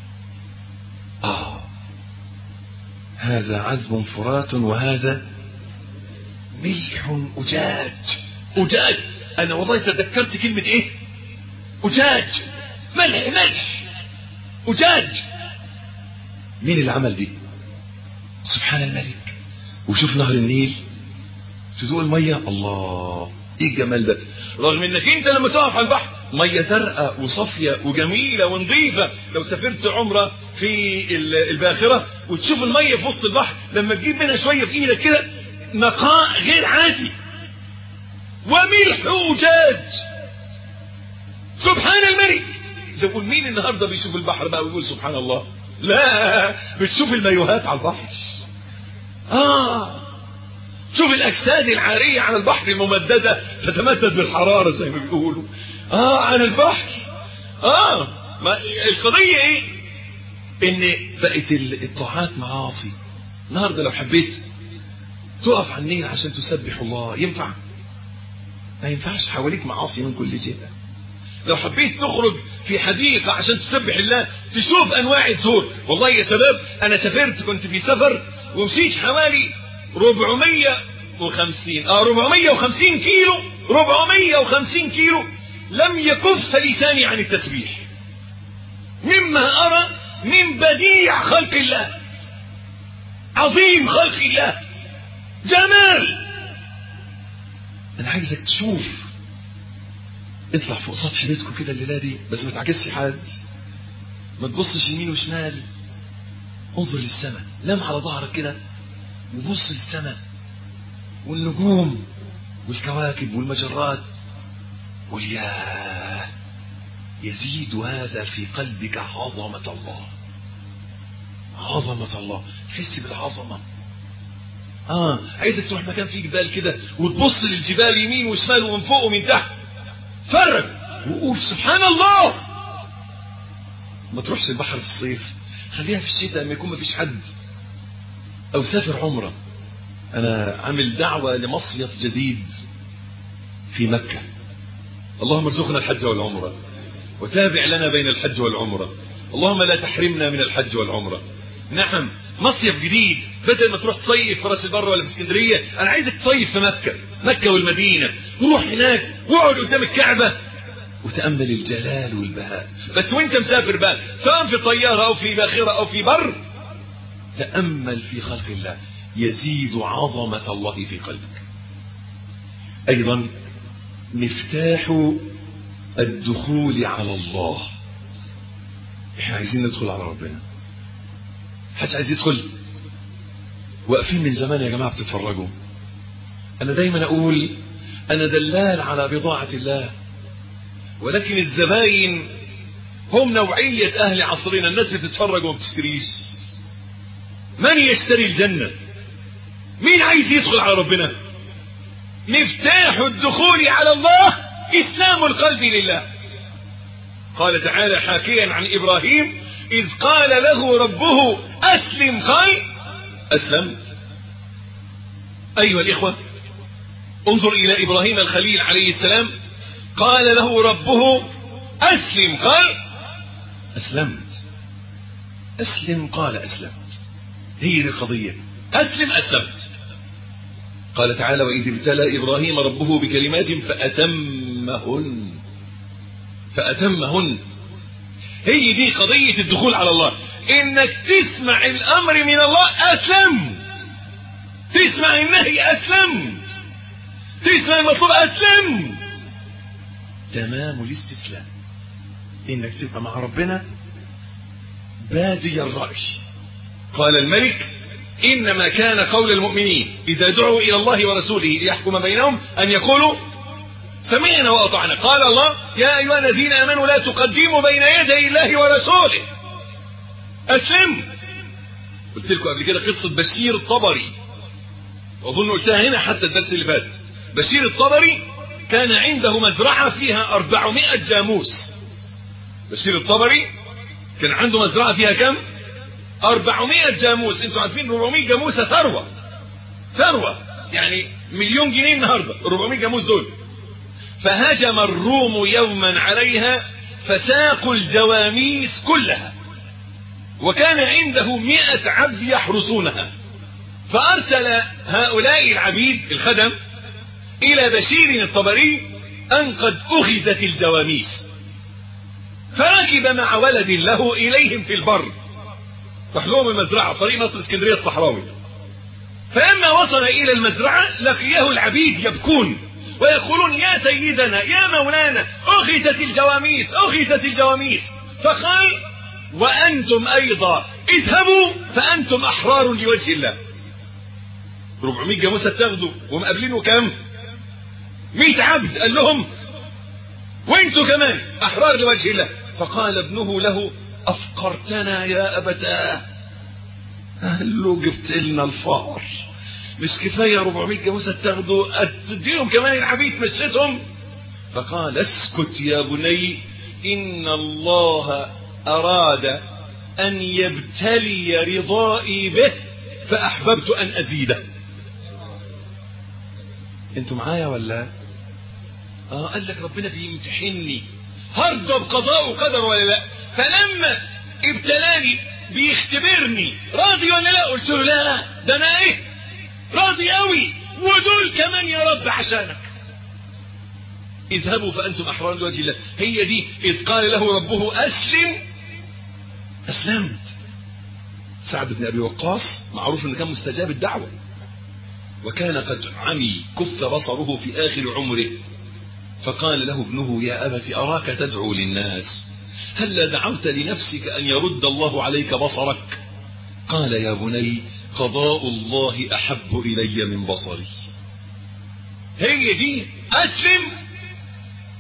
آه هذا عذب فرات وهذا ملح أجاج. أجاج، أنا والله تذكرت كلمة إيه؟ أجاج، ملح ملح أجاج. مين اللي عمل دي؟ سبحان الملك. وشوف نهر النيل، تدوق المية، الله ايه الجمال ده. رغم انك انت لما تقف على البحر مية زرقاء وصافية وجميلة ونظيفة. لو سافرت عمرة في الباخرة وتشوف المية في وسط البحر لما تجيب منها شوية في ايدك كده نقاء غير عادي. وملح أجاج، سبحان الملك. إذا قول مين النهاردة بيشوف البحر بقى ويقول سبحان الله؟ لا، بتشوف المايوهات على البحر. آه شوف الأجساد العارية على البحر الممددة تتمدد بالحرارة زي ما بيقولوا. آه على البحر. آه ما القضية إيه؟ إن بقت الطاعات معاصي. النهاردة لو حبيت تقف على النيل عشان تسبح الله ينفع؟ ما ينفعش، حواليك معاصي من كل جهة. لو حبيت تخرج في حديقة عشان تسبح الله تشوف أنواع الزهور. والله يا شباب أنا سافرت، كنت في سفر ومشيت حوالي ربعمية وخمسين اه ربعمية وخمسين كيلو ربعمية وخمسين كيلو لم يكف لساني عن التسبيح مما أرى من بديع خلق الله، عظيم خلق الله، جمال. أنا عايزك تشوف، اطلع فوق سطح بيتكم كده الليلة دي، بس ما تعكسش حد، ما تبصش يمين وشمال، انظر للسماء، نام على ظهرك كده وبص للسماء والنجوم والكواكب والمجرات. قل يا يزيد هذا في قلبك عظمة الله، عظمة الله، تحس بالعظمة. اه عايزك تروح مكان فيه جبال كده وتبص للجبال يمين وشمال ومن فوق ومن تحت، فرج وقول سبحان الله. ما تروحش البحر في الصيف، خليها في الشتاء لما يكون ما فيش حد. او سافر عمره. انا عامل دعوة لمصيف جديد في مكة، اللهم ارزقنا الحج والعمرة وتابع لنا بين الحج والعمرة، اللهم لا تحرمنا من الحج والعمرة. نعم مصيف جديد، بدل ما تروح تصيف في راس البر ولا في اسكندرية، انا عايزك تصيف في مكة، مكة والمدينة، وروح هناك واقعد قدام الكعبة وتأمل الجلال والبهاء. بس وانت مسافر بقى سواء في طيارة او في باخرة او في بر، تأمل في خلق الله، يزيد عظمة الله في قلبك. ايضا مفتاح الدخول على الله. احنا عايزين ندخل على ربنا، حد عايز يدخل؟ واقفين من زمان يا جماعة بتتفرجوا. انا دايما اقول انا دلال على بضاعة الله، ولكن الزباين هم نوعية اهل عصرنا، الناس بتتفرج وما بتشتريش. من يشتري الجنة؟ مين عايز يدخل على ربنا؟ مفتاح الدخول على الله إسلام القلب لله. قال تعالى حاكيا عن إبراهيم إذ قال له ربه أسلم، قال أسلمت. أيها الإخوة انظر إلى إبراهيم الخليل عليه السلام، قال له ربه أسلم، قال أسلمت. أسلم قال أسلمت، هي القضية، أسلم أسلمت. قال تعالى وإذ ابتلى إبراهيم ربه بكلمات فأتمهن، فأتمهن. هي دي قضية الدخول على الله، إنك تسمع الأمر من الله أسلمت، تسمع النهي أسلمت، تسمع المطلوب أسلمت. تمام الاستسلام، إنك تبقى مع ربنا بادي الرأي. قال الملك إنما كان قول المؤمنين إذا دعوا إلى الله ورسوله ليحكم بينهم أن يقولوا سمعنا وأطعنا. قال الله يا أيها الذين آمنوا لا تقدموا بين يدي الله ورسوله. أسلم. قلت لكم قبل كده قصة بشير الطبري، وأظن قلتها هنا حتى الدرس اللي فات. بشير الطبري كان عنده مزرعة فيها أربعمائة جاموس. بشير الطبري كان عنده مزرعة فيها كم؟ أربعمائة جاموس. انتوا عارفين أربعمائة جاموسة ثروة، ثروة يعني مليون جنيه النهاردة أربعمائة جاموس دول. فهجم الروم يوما عليها فساقوا الجواميس كلها، وكان عنده مئة عبد يحرسونها. فأرسل هؤلاء العبيد الخدم إلى بشير الطبري أن قد أخذت الجواميس، فركب مع ولد له إليهم في البر، راح لهم المزرعة طريق مصر اسكندرية الصحراوي. فلما وصل إلى المزرعة لقيه العبيد يبكون ويقولون يا سيدنا يا مولانا أخذت الجواميس، أخذت الجواميس. فقال وأنتم أيضا اذهبوا فأنتم أحرار لوجه الله. أربعمائة جاموسة تاخدوا ومقابلينه كم؟ مئة عبد. قال لهم وانتم كمان أحرار لوجه الله. فقال ابنه له أفقرتنا يا أبتاه. قال له جبت لنا الفقر، مش كفاية أربعمائة جاموسة تاخدوا تديهم كمان العبيد مشيتهم؟ فقال اسكت يا بني، إن الله أراد أن يبتلي رضائي به فأحببت أن أزيده. انتوا معايا ولا؟ اه قال لك ربنا بيمتحني، هرضى بقضاء وقدر ولا لا؟ فلما ابتلاني بيختبرني راضي ولا لا؟ قلت له لا، ده انا ايه راضي قوي، ودول كمان يا رب عشانك. اذهبوا فانتم احرار لوجه الله. هي دي اذ قال له ربه اسلم اسلمت. سعد بن ابي وقاص معروف انه كان مستجاب الدعوه، وكان قد عمي كف بصره في اخر عمره. فقال له ابنه يا أبت أراك تدعو للناس، هل دعوت لنفسك أن يرد الله عليك بصرك؟ قال يا بني قضاء الله أحب إلي من بصري. هي دي أسلم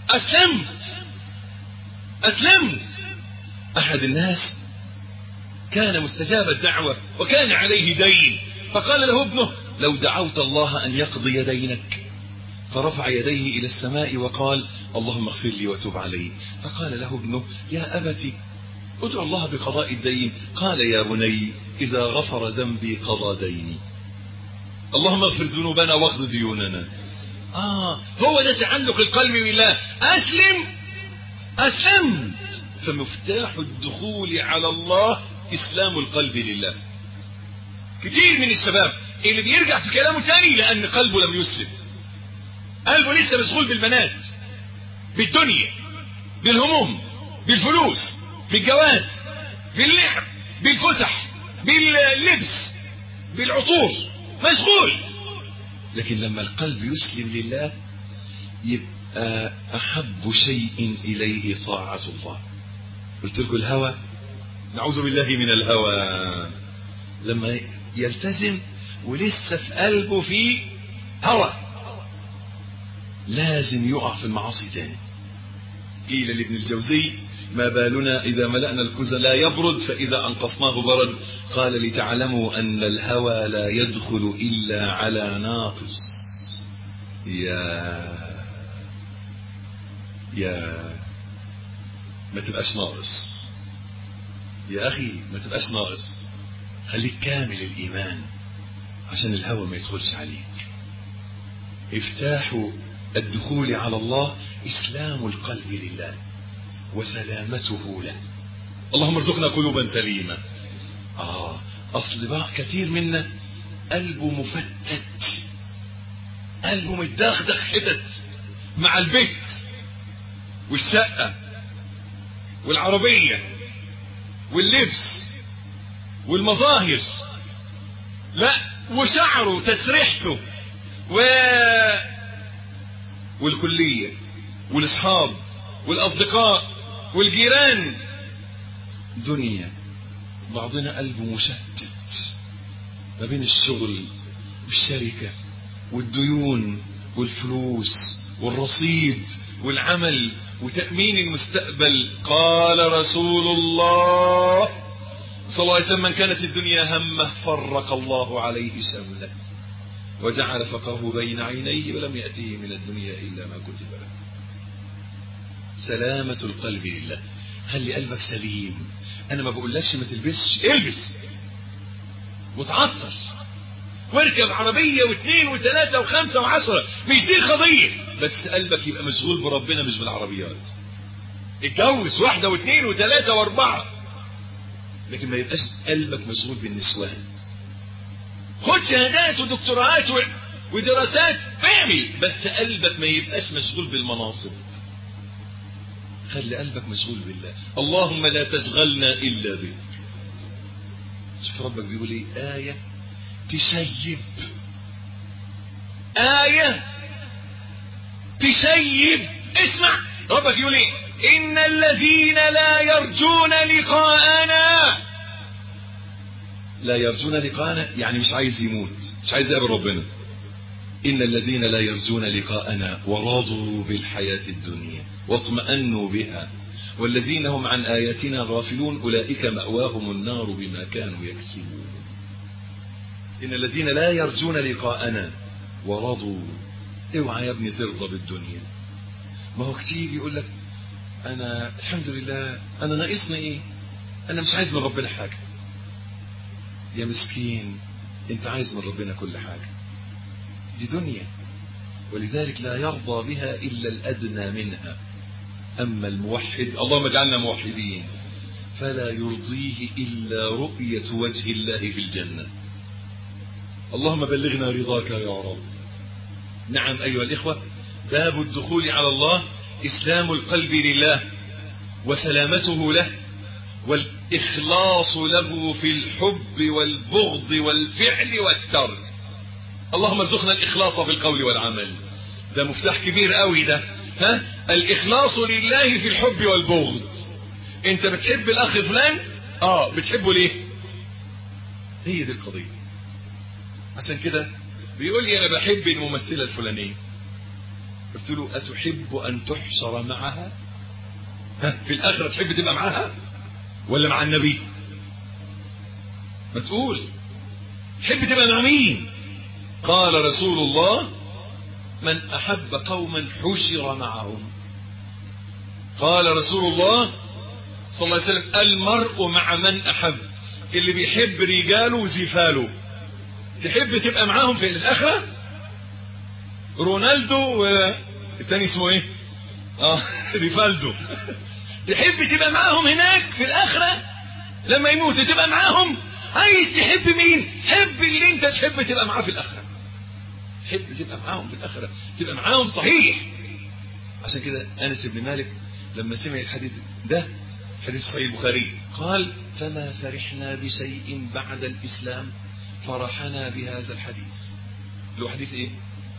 أسلمت أسلمت. أحد الناس كان مستجاب الدعوة وكان عليه دين، فقال له ابنه: لو دعوت الله أن يقضي دينك. فرفع يديه إلى السماء وقال: اللهم اغفر لي وتب علي. فقال له ابنه: يا أبت ادعو الله بقضاء الدين. قال: يا بني إذا غفر ذنبي قضى ديني. اللهم اغفر ذنوبنا واقض ديوننا. آه هو ده تعلق القلب بالله. أسلم أسلمت. فمفتاح الدخول على الله إسلام القلب لله. كتير من الشباب اللي بيرجع في كلامه تاني لأن قلبه لم يسلم، قلبه لسه مشغول بالبنات، بالدنيا، بالهموم، بالفلوس، بالجواز، باللعب، بالفسح، باللبس، بالعطور، مشغول. لكن لما القلب يسلم لله يبقى أحب شيء إليه طاعة الله. قلت لكم الهوى، نعوذ بالله من الهوى. لما يلتزم ولسه في قلبه في هوى لازم يقع في المعاصي تاني. قيل لابن الجوزي: ما بالنا إذا ملأنا الكوز لا يبرد فإذا أنقصناه برد. قال: لتعلموا أن الهوى لا يدخل إلا على ناقص. يا يا ما تبقاش ناقص يا أخي، ما تبقاش ناقص، خليك كامل الإيمان عشان الهوى ما يدخلش عليك. افتاح الدخول على الله إسلام القلب لله وسلامته له. اللهم ارزقنا قلوبا سليمة. آه أصل بقى كثير منا قلبه مفتت، قلبه متدغدغ حتت مع البيت والشقة والعربية واللبس والمظاهر، لا وشعره تسريحته و... والكلية والاصحاب والاصدقاء والجيران. دنيا. بعضنا قلبه مشتت ما بين الشغل والشركة والديون والفلوس والرصيد والعمل وتأمين المستقبل. قال رسول الله صلى الله عليه وسلم: من كانت الدنيا همه فرق الله عليه شمله وجعل فقره بين عينيه ولم يأتيه من الدنيا إلا ما كتب له. سلامة القلب لله. خلي قلبك سليم. أنا ما بقولكش ما تلبسش، البس وتعطر واركب عربية واثنين وثلاثة وخمسة وعشرة، مش دي القضية، بس قلبك يبقى مشغول بربنا مش بالعربيات. اتجوز واحدة واثنين وثلاثة واربعة، لكن ما يبقاش قلبك مشغول بالنسوان. خد شهادات ودكتورات ودراسات، اعمل، بس قلبك ما يبقاش مشغول بالمناصب. خلي قلبك مشغول بالله. اللهم لا تشغلنا إلا بك. شوف ربك بيقول ايه؟ آية تشيب، آية تشيب. اسمع ربك يقول ايه؟ إن الذين لا يرجون لقاءنا. لا يرجون لقاءنا يعني مش عايز يموت، مش عايز يقابل ربنا. إن الذين لا يرجون لقاءنا ورضوا بالحياة الدنيا واطمأنوا بها والذين هم عن آياتنا غافلون أولئك مأواهم النار بما كانوا يكسبون. إن الذين لا يرجون لقاءنا ورضوا. اوعى يا ابني ترضى بالدنيا. ما هو كتير يقول لك أنا الحمد لله، أنا ناقصني إيه؟ أنا مش عايز من ربنا حاجة. يا مسكين، أنت عايز من ربنا كل حاجة. دي دنيا، ولذلك لا يرضى بها إلا الأدنى منها. أما الموحد، اللهم اجعلنا موحدين، فلا يرضيه إلا رؤية وجه الله في الجنة. اللهم بلغنا رضاك يا رب. نعم أيها الإخوة، باب الدخول على الله إسلام القلب لله وسلامته له والإخلاص له في الحب والبغض والفعل والترك. اللهم ارزقنا الإخلاص في القول والعمل. ده مفتاح كبير قوي ده. ها؟ الإخلاص لله في الحب والبغض. انت بتحب الأخ فلان؟ اه بتحبه ليه؟ هي دي القضية. عشان كده بيقول لي أنا بحب الممثلة الفلانية، قلت له أتحب أن تحشر معها؟ ها في الآخرة تحب تبقى معها ولا مع النبي؟ مسؤول. تحب تبقى مع مين؟ قال رسول الله من أحب قوما حشر معهم. قال رسول الله صلى الله عليه وسلم المرء مع من أحب. اللي بيحب رجاله وزفاله تحب تبقى معاهم في الآخرة؟ رونالدو والتاني اسمه ايه؟ اه ريفالدو. تحب تبقى معاهم هناك في الآخرة لما يموت تبقى معاهم؟ عايز تحب مين؟ حب اللي انت تحب تبقى معاه في الآخرة. تحب تبقى معاهم في الآخرة، تبقى معاهم صحيح. عشان كده أنس بن مالك لما سمع الحديث ده، حديث صحيح البخاري، قال فما فرحنا بشيء بعد الإسلام فرحنا بهذا الحديث. له حديث ايه؟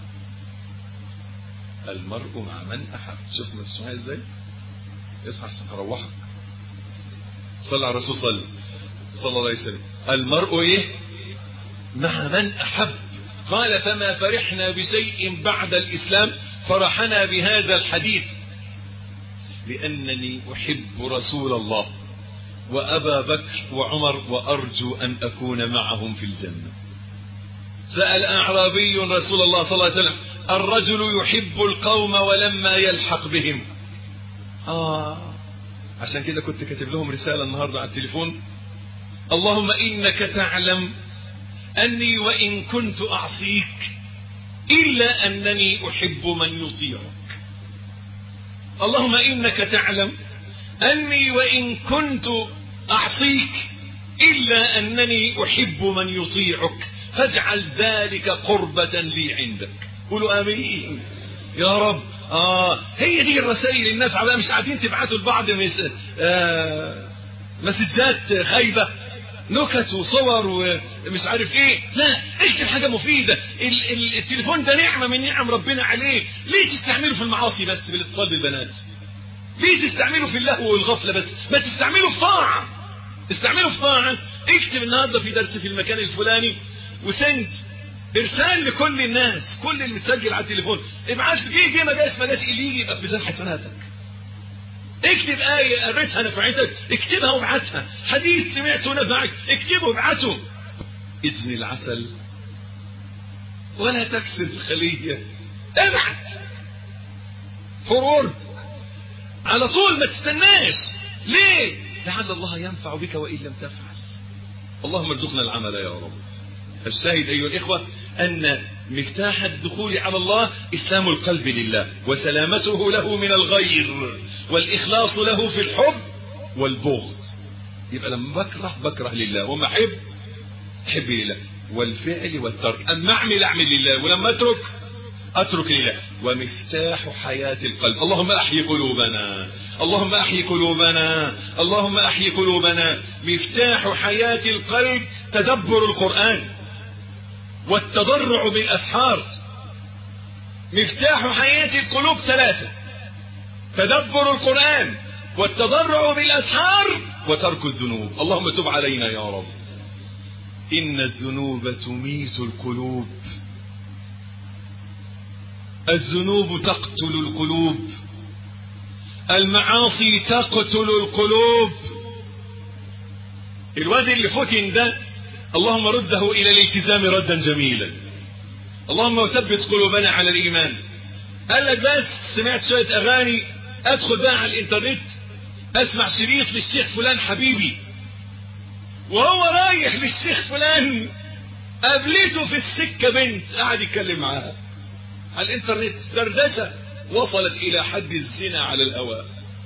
المرء مع من أحب. شفت ما تسمعها ازاي؟ اصحى عشان هروحك. صلى على الرسول صلى صلى الله عليه وسلم. المرء ايه؟ مع من أحب. قال فما فرحنا بشيء بعد الإسلام فرحنا بهذا الحديث لأنني أحب رسول الله وأبا بكر وعمر وأرجو أن أكون معهم في الجنة. سأل أعرابي رسول الله صلى الله عليه وسلم الرجل يحب القوم ولما يلحق بهم. آه عشان كده كنت كاتب لهم رسالة النهاردة على التليفون: اللهم إنك تعلم أني وإن كنت أعصيك إلا أنني أحب من يطيعك. اللهم إنك تعلم أني وإن كنت أعصيك إلا أنني أحب من يطيعك فاجعل ذلك قربة لي عندك. قولوا آمين يا رب. آه هي دي الرسائل النافعة بقى، مش قاعدين تبعتوا لبعض مس... آه مسجات خايبة، نكت وصور ومش عارف ايه. لا، اكتب حاجة مفيدة. ال ال التليفون ده نعمة من نعم ربنا عليه. ليه تستعمله في المعاصي بس بالاتصال بالبنات؟ ليه تستعمله في اللهو والغفلة بس؟ ما تستعمله في طاعة. استعمله في طاعة. اكتب النهاردة في درس في المكان الفلاني وسند ارسال لكل الناس، كل اللي متسجل على التليفون ابعت لي. جه جه ما جاش ما جاش اللي يجي يبقى في ميزان حسناتك. اكتب آية قريتها نفعتك اكتبها وابعتها. حديث سمعته نفعك اكتبه وابعته. اجني العسل ولا تكسر الخلية. ابعت فورورد على طول، ما تستناش. ليه؟ لعل الله ينفع بك وإن لم تفعل. اللهم ارزقنا العمل يا رب. الشاهد أيها الإخوة أن مفتاح الدخول على الله إسلام القلب لله وسلامته له من الغير والإخلاص له في الحب والبغض. يبقى لما بكره بكره لله، وما أحب أحب لله، والفعل والترك. أما أعمل أعمل لله، ولما أترك أترك لله. ومفتاح حياة القلب. اللهم أحيي قلوبنا، اللهم أحيي قلوبنا، اللهم أحيي قلوبنا. مفتاح حياة القلب تدبر القرآن والتضرع بالأسحار. مفتاح حياة القلوب ثلاثة: تدبر القرآن والتضرع بالأسحار وترك الذنوب. اللهم تب علينا يا رب. إن الذنوب تميت القلوب. الذنوب تقتل القلوب. المعاصي تقتل القلوب. الواد اللي فتن ده اللهم رده إلى الالتزام ردا جميلا. اللهم وثبت قلوبنا على الإيمان. قال لك بس سمعت شوية أغاني أدخل بقى على الإنترنت أسمع شريط للشيخ فلان حبيبي، وهو رايح للشيخ فلان قابلته في السكة بنت قاعد يتكلم معاها على الإنترنت. دردشة وصلت إلى حد الزنا على الهواء.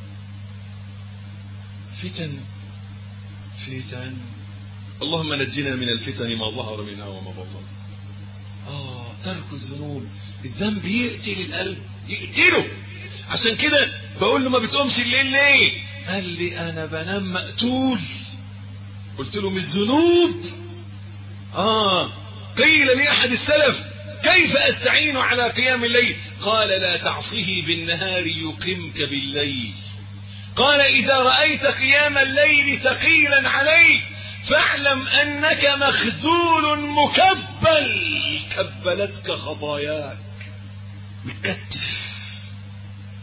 فتن فتن. اللهم نجنا من الفتن ما ظهر منها وما بطن. آه ترك الذنوب. الذنب يقتل القلب، يقتله. عشان كده بقول له ما بتقومش الليل ليه؟ قال لي أنا بنام مقتول. قلت له من الذنوب. آه قيل لأحد السلف كيف أستعين على قيام الليل؟ قال لا تعصه بالنهار يقمك بالليل. قال إذا رأيت قيام الليل ثقيلا عليك فاعلم أنك مخذول مكبل، كبلتك خطاياك. متكتف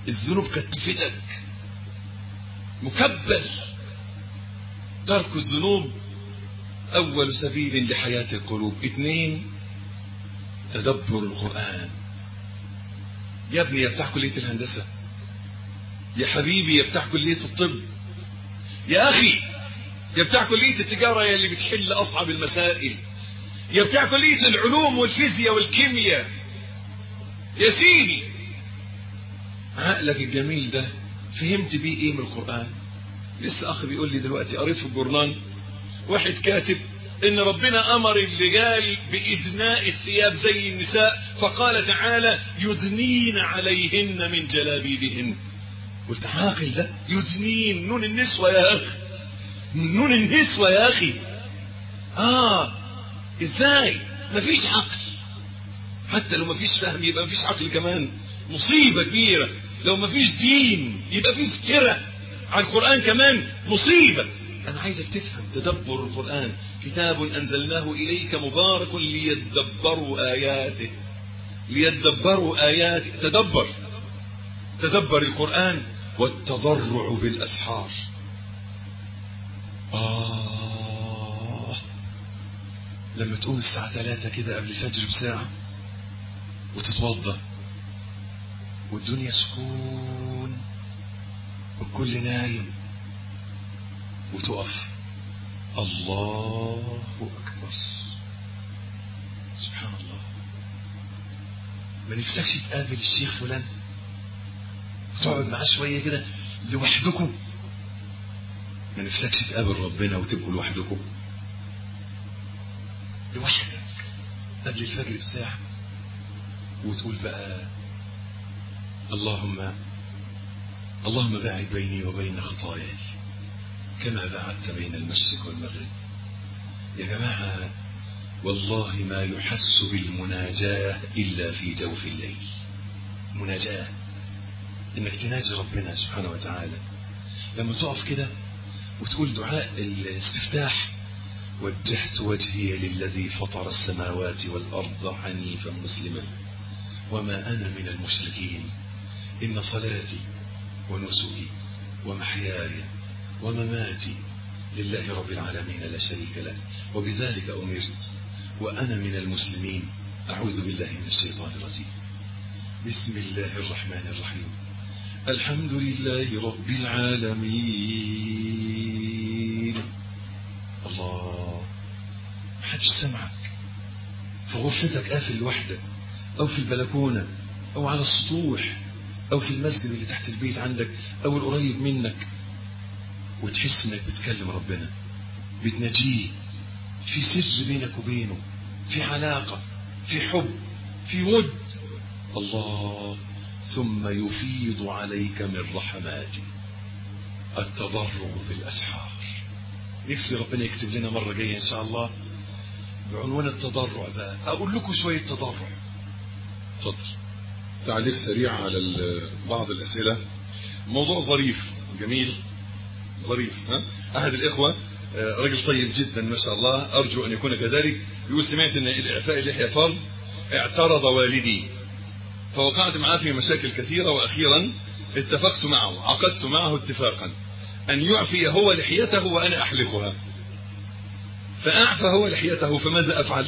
الذنوب كتفتك مكبل. ترك الذنوب أول سبيل لحياة القلوب. اثنين، تدبر القرآن. يا ابني يا بتاع كلية الهندسة، يا حبيبي يا بتاع كلية الطب، يا أخي يا بتاع كلية التجارة يا اللي بتحل أصعب المسائل، يا بتاع كلية العلوم والفيزياء والكيمياء، يا سيدي عقلك الجميل ده فهمت بيه ايه من القرآن؟ لسه أخي بيقول لي دلوقتي قريت في الجورنال واحد كاتب ان ربنا امر الرجال بادناء الثياب زي النساء، فقال تعالى يدنين عليهن من جلابيبهن. قلت عاقل ده؟ يدنين، نون النسوة يا اخي، نون النسوة يا اخي. اه ازاي؟ مفيش عقل. حتى لو مفيش فهم يبقى مفيش عقل كمان، مصيبة كبيرة. لو مفيش دين يبقى في افتراء على القرآن كمان، مصيبة. أنا عايزك تفهم تدبر القرآن. كتاب أنزلناه إليك مبارك ليدبروا آياته، ليدبروا آياته. تدبر تدبر القرآن. والتضرع بالأسحار. آه لما تقوم الساعة ثلاثة كده قبل الفجر بساعة وتتوضى والدنيا سكون والكل نايم، وتقف الله أكبر، سبحان الله. ما نفسكش تقابل الشيخ فلان وتقعد معاه شوية كده لوحدكم؟ ما نفسكش تقابل ربنا وتبقوا لوحدكم لوحدك قبل الفجر بساعة وتقول بقى اللهم اللهم باعد بيني وبين خطاياي كما بعدت بين المشرق والمغرب. يا جماعة والله ما يحس بالمناجاة إلا في جوف الليل. مناجاة إنك تناجي ربنا سبحانه وتعالى لما تقف كده وتقول دعاء الاستفتاح: وجهت وجهي للذي فطر السماوات والأرض حنيفا مسلما وما أنا من المشركين إن صلاتي ونسكي ومحياي ومماتي لله رب العالمين لا شريك له وبذلك أمرت وأنا من المسلمين. أعوذ بالله من الشيطان الرجيم. بسم الله الرحمن الرحيم. الحمد لله رب العالمين. الله، محدش سمعك في غرفتك، قافل لوحدك أو في البلكونة أو على السطوح أو في المسجد اللي تحت البيت عندك أو القريب منك، وتحس إنك بتكلم ربنا، بتناجيه في سر بينك وبينه، في علاقة، في حب، في ود. الله ثم يفيض عليك من رحماته. التضرع في الأسحار. نفسي ربنا يكتب لنا مرة جاية إن شاء الله بعنوان التضرع بقى. أقول لكم شوية تضرع. اتفضل. تعليق سريع على بعض الأسئلة. موضوع ظريف جميل ظريف. ها أحد الإخوة رجل طيب جدا ما شاء الله، أرجو أن يكون كذلك، يقول: سمعت أن الإعفاء اللحية فرض، اعترض والدي فوقعت معه في مشاكل كثيرة، وأخيرا اتفقت معه عقدت معه اتفاقا أن يعفي هو لحيته وأنا أحلقها، فأعفى هو لحيته، فماذا أفعل؟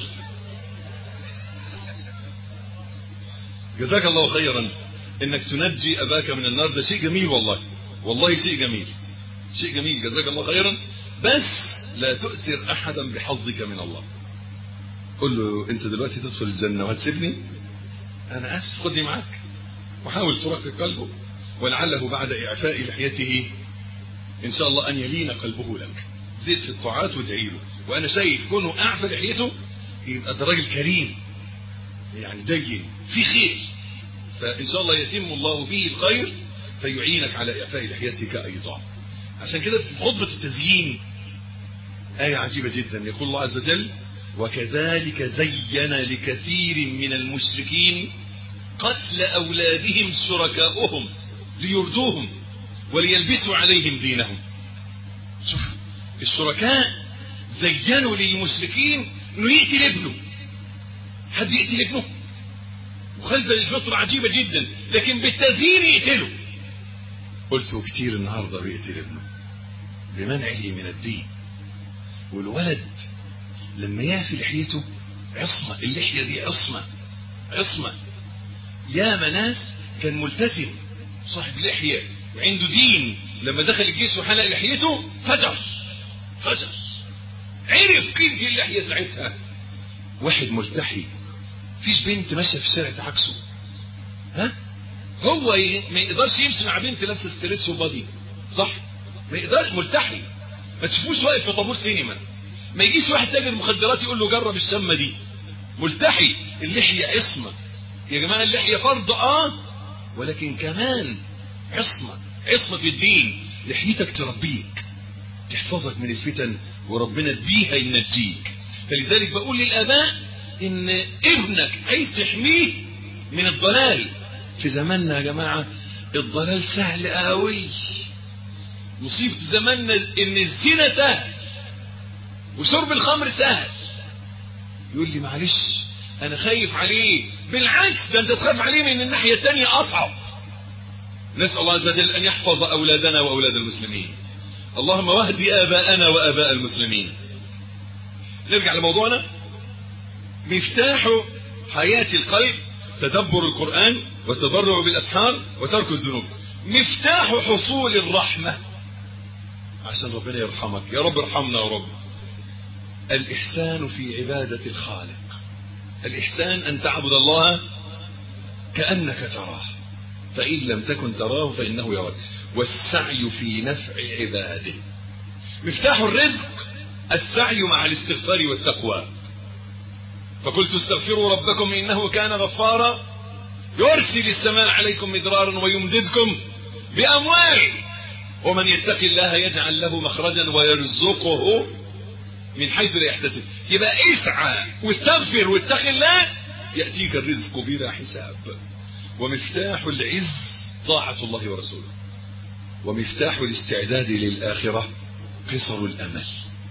جزاك الله خيرا إنك تنجي أباك من النار، ده شيء جميل والله، والله شيء جميل، شيء جميل، جزاك الله خيرا. بس لا تؤثر أحدا بحظك من الله. قل له: أنت دلوقتي تدخل الجنة وهتسيبني؟ أنا آسف، خدني معك، وحاول ترقق قلبه، ولعله بعد إعفاء لحيته إن شاء الله أن يلين قلبه لك. زيد في الطاعات وادعي له. وأنا شايف كونه أعفى لحيته يبقى ده راجل كريم، يعني دين في خير، فإن شاء الله يتم الله به الخير فيعينك على إعفاء لحيتك أيضا. عشان كده في خطبة التزيين آية عجيبة جدا، يقول الله عز وجل: وكذلك زين لكثير من المشركين قتل أولادهم شركاؤهم ليردوهم وليلبسوا عليهم دينهم. شوف الشركاء زينوا للمشركين انه يقتل ابنه. حد يقتل ابنه؟ مخالفة للفطرة عجيبة جدا، لكن بالتزيين يقتله. قلته كتير النهاردة بيقتل ابنه بمنعه من الدين. والولد لما يعفي لحيته عصمة، اللحية دي عصمة عصمة. يا ناس كان ملتزم صاحب لحية وعنده دين، لما دخل الجيش وحلق لحيته فجر فجر عرف قيمة اللحية ساعتها. واحد ملتحي فيش بنت ماشية في الشارع تعكسه، ها هو ما يقدرش يمشي مع بنت لابسه ستريتش وبادي، صح؟ ما يقدرش. ملتحي ما تشوفوش واقف في طابور سينما، ما يجيش واحد تاجر مخدرات يقول له جرب الشمه دي. ملتحي. اللحيه عصمه يا جماعه، اللحيه فرض اه ولكن كمان عصمه، عصمه في الدين. لحيتك تربيك تحفظك من الفتن، وربنا بيها ينجيك. فلذلك بقول للاباء ان ابنك عايز تحميه من الضلال. في زماننا يا جماعه الضلال سهل قوي. مصيبه زماننا ان الزنا سهل وشرب الخمر سهل. يقول لي معلش انا خايف عليه، بالعكس ده انت تخاف عليه من الناحيه الثانيه اصعب. نسال الله عز وجل ان يحفظ اولادنا واولاد المسلمين. اللهم واهدي اباءنا واباء المسلمين. نرجع لموضوعنا. مفتاح حياه القلب تدبر القرآن والتضرع بالأسحار وترك الذنوب. مفتاح حصول الرحمة عشان ربنا يرحمك. يا رب ارحمنا يا رب. الإحسان في عبادة الخالق. الإحسان أن تعبد الله كأنك تراه، فإن لم تكن تراه فإنه يراك. والسعي في نفع عباده. مفتاح الرزق السعي مع الاستغفار والتقوى. فقلت استغفروا ربكم إنه كان غفارا يرسل السماء عليكم مدرارا ويمددكم بأموال ومن يتق الله يجعل له مخرجا ويرزقه من حيث لا يحتسب. يبقى اسعى واستغفر واتق الله يأتيك الرزق بلا حساب. ومفتاح العز طاعة الله ورسوله. ومفتاح الاستعداد للآخرة قصر الأمل.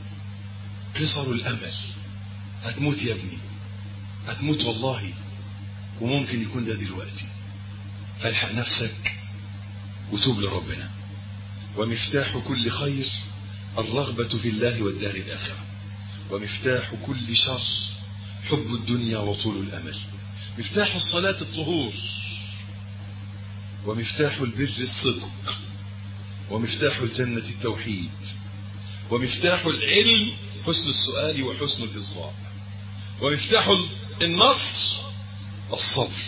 قصر الأمل. هتموت يا ابني، هتموت والله، وممكن يكون ده دلوقتي، فالحق نفسك وتوب لربنا. ومفتاح كل خير الرغبة في الله والدار الآخرة. ومفتاح كل شر حب الدنيا وطول الأمل. مفتاح الصلاة الطهور. ومفتاح البر الصدق. ومفتاح الجنة التوحيد. ومفتاح العلم حسن السؤال وحسن الإصغاء. ومفتاح النصر الصبر.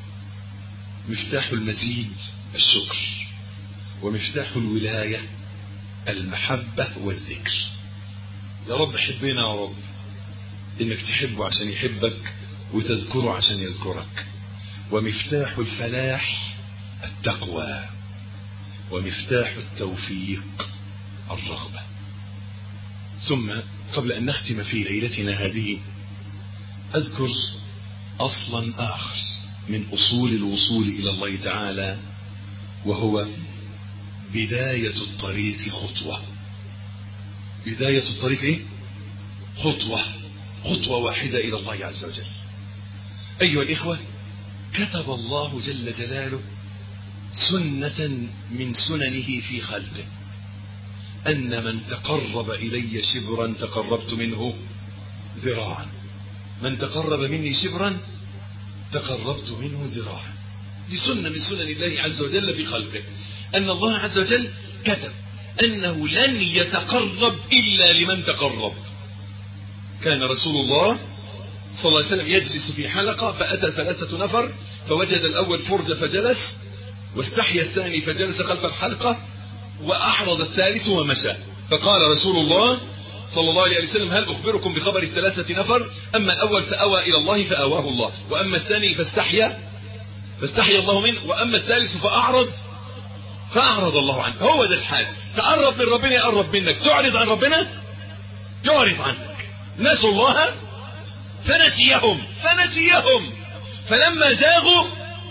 مفتاح المزيد الشكر. ومفتاح الولاية المحبة والذكر. يا رب حبنا يا رب، انك تحبه عشان يحبك وتذكره عشان يذكرك. ومفتاح الفلاح التقوى. ومفتاح التوفيق الرغبة. ثم قبل أن نختم في ليلتنا هذه أذكر أصلا آخر من أصول الوصول إلى الله تعالى، وهو بداية الطريق خطوة. بداية الطريق إيه؟ خطوة خطوة واحدة إلى الله عز وجل. أيها الإخوة، كتب الله جل جلاله سنة من سننه في خلقه، أن من تقرب إلي شبرا تقربت منه ذراعا. من تقرب مني شبرا تقربت منه ذراعا. دي سنة من سنن الله عز وجل في خلقه، أن الله عز وجل كتب أنه لن يتقرب إلا لمن تقرب. كان رسول الله صلى الله عليه وسلم يجلس في حلقة، فأتى ثلاثة نفر فوجد الأول فرجة فجلس، واستحيا الثاني فجلس خلف الحلقة، وأحرض الثالث ومشى. فقال رسول الله صلى الله عليه وسلم: هل أخبركم بخبر الثلاثة نفر؟ أما الأول فأوى إلى الله فأواه الله، وأما الثاني فاستحيا فاستحيا الله منه، وأما الثالث فأعرض فأعرض الله عنه. هو ده الحال. تقرب من ربنا يقرب منك، تعرض عن ربنا يعرض عنك. نسوا الله فنسيهم فنسيهم فلما زاغوا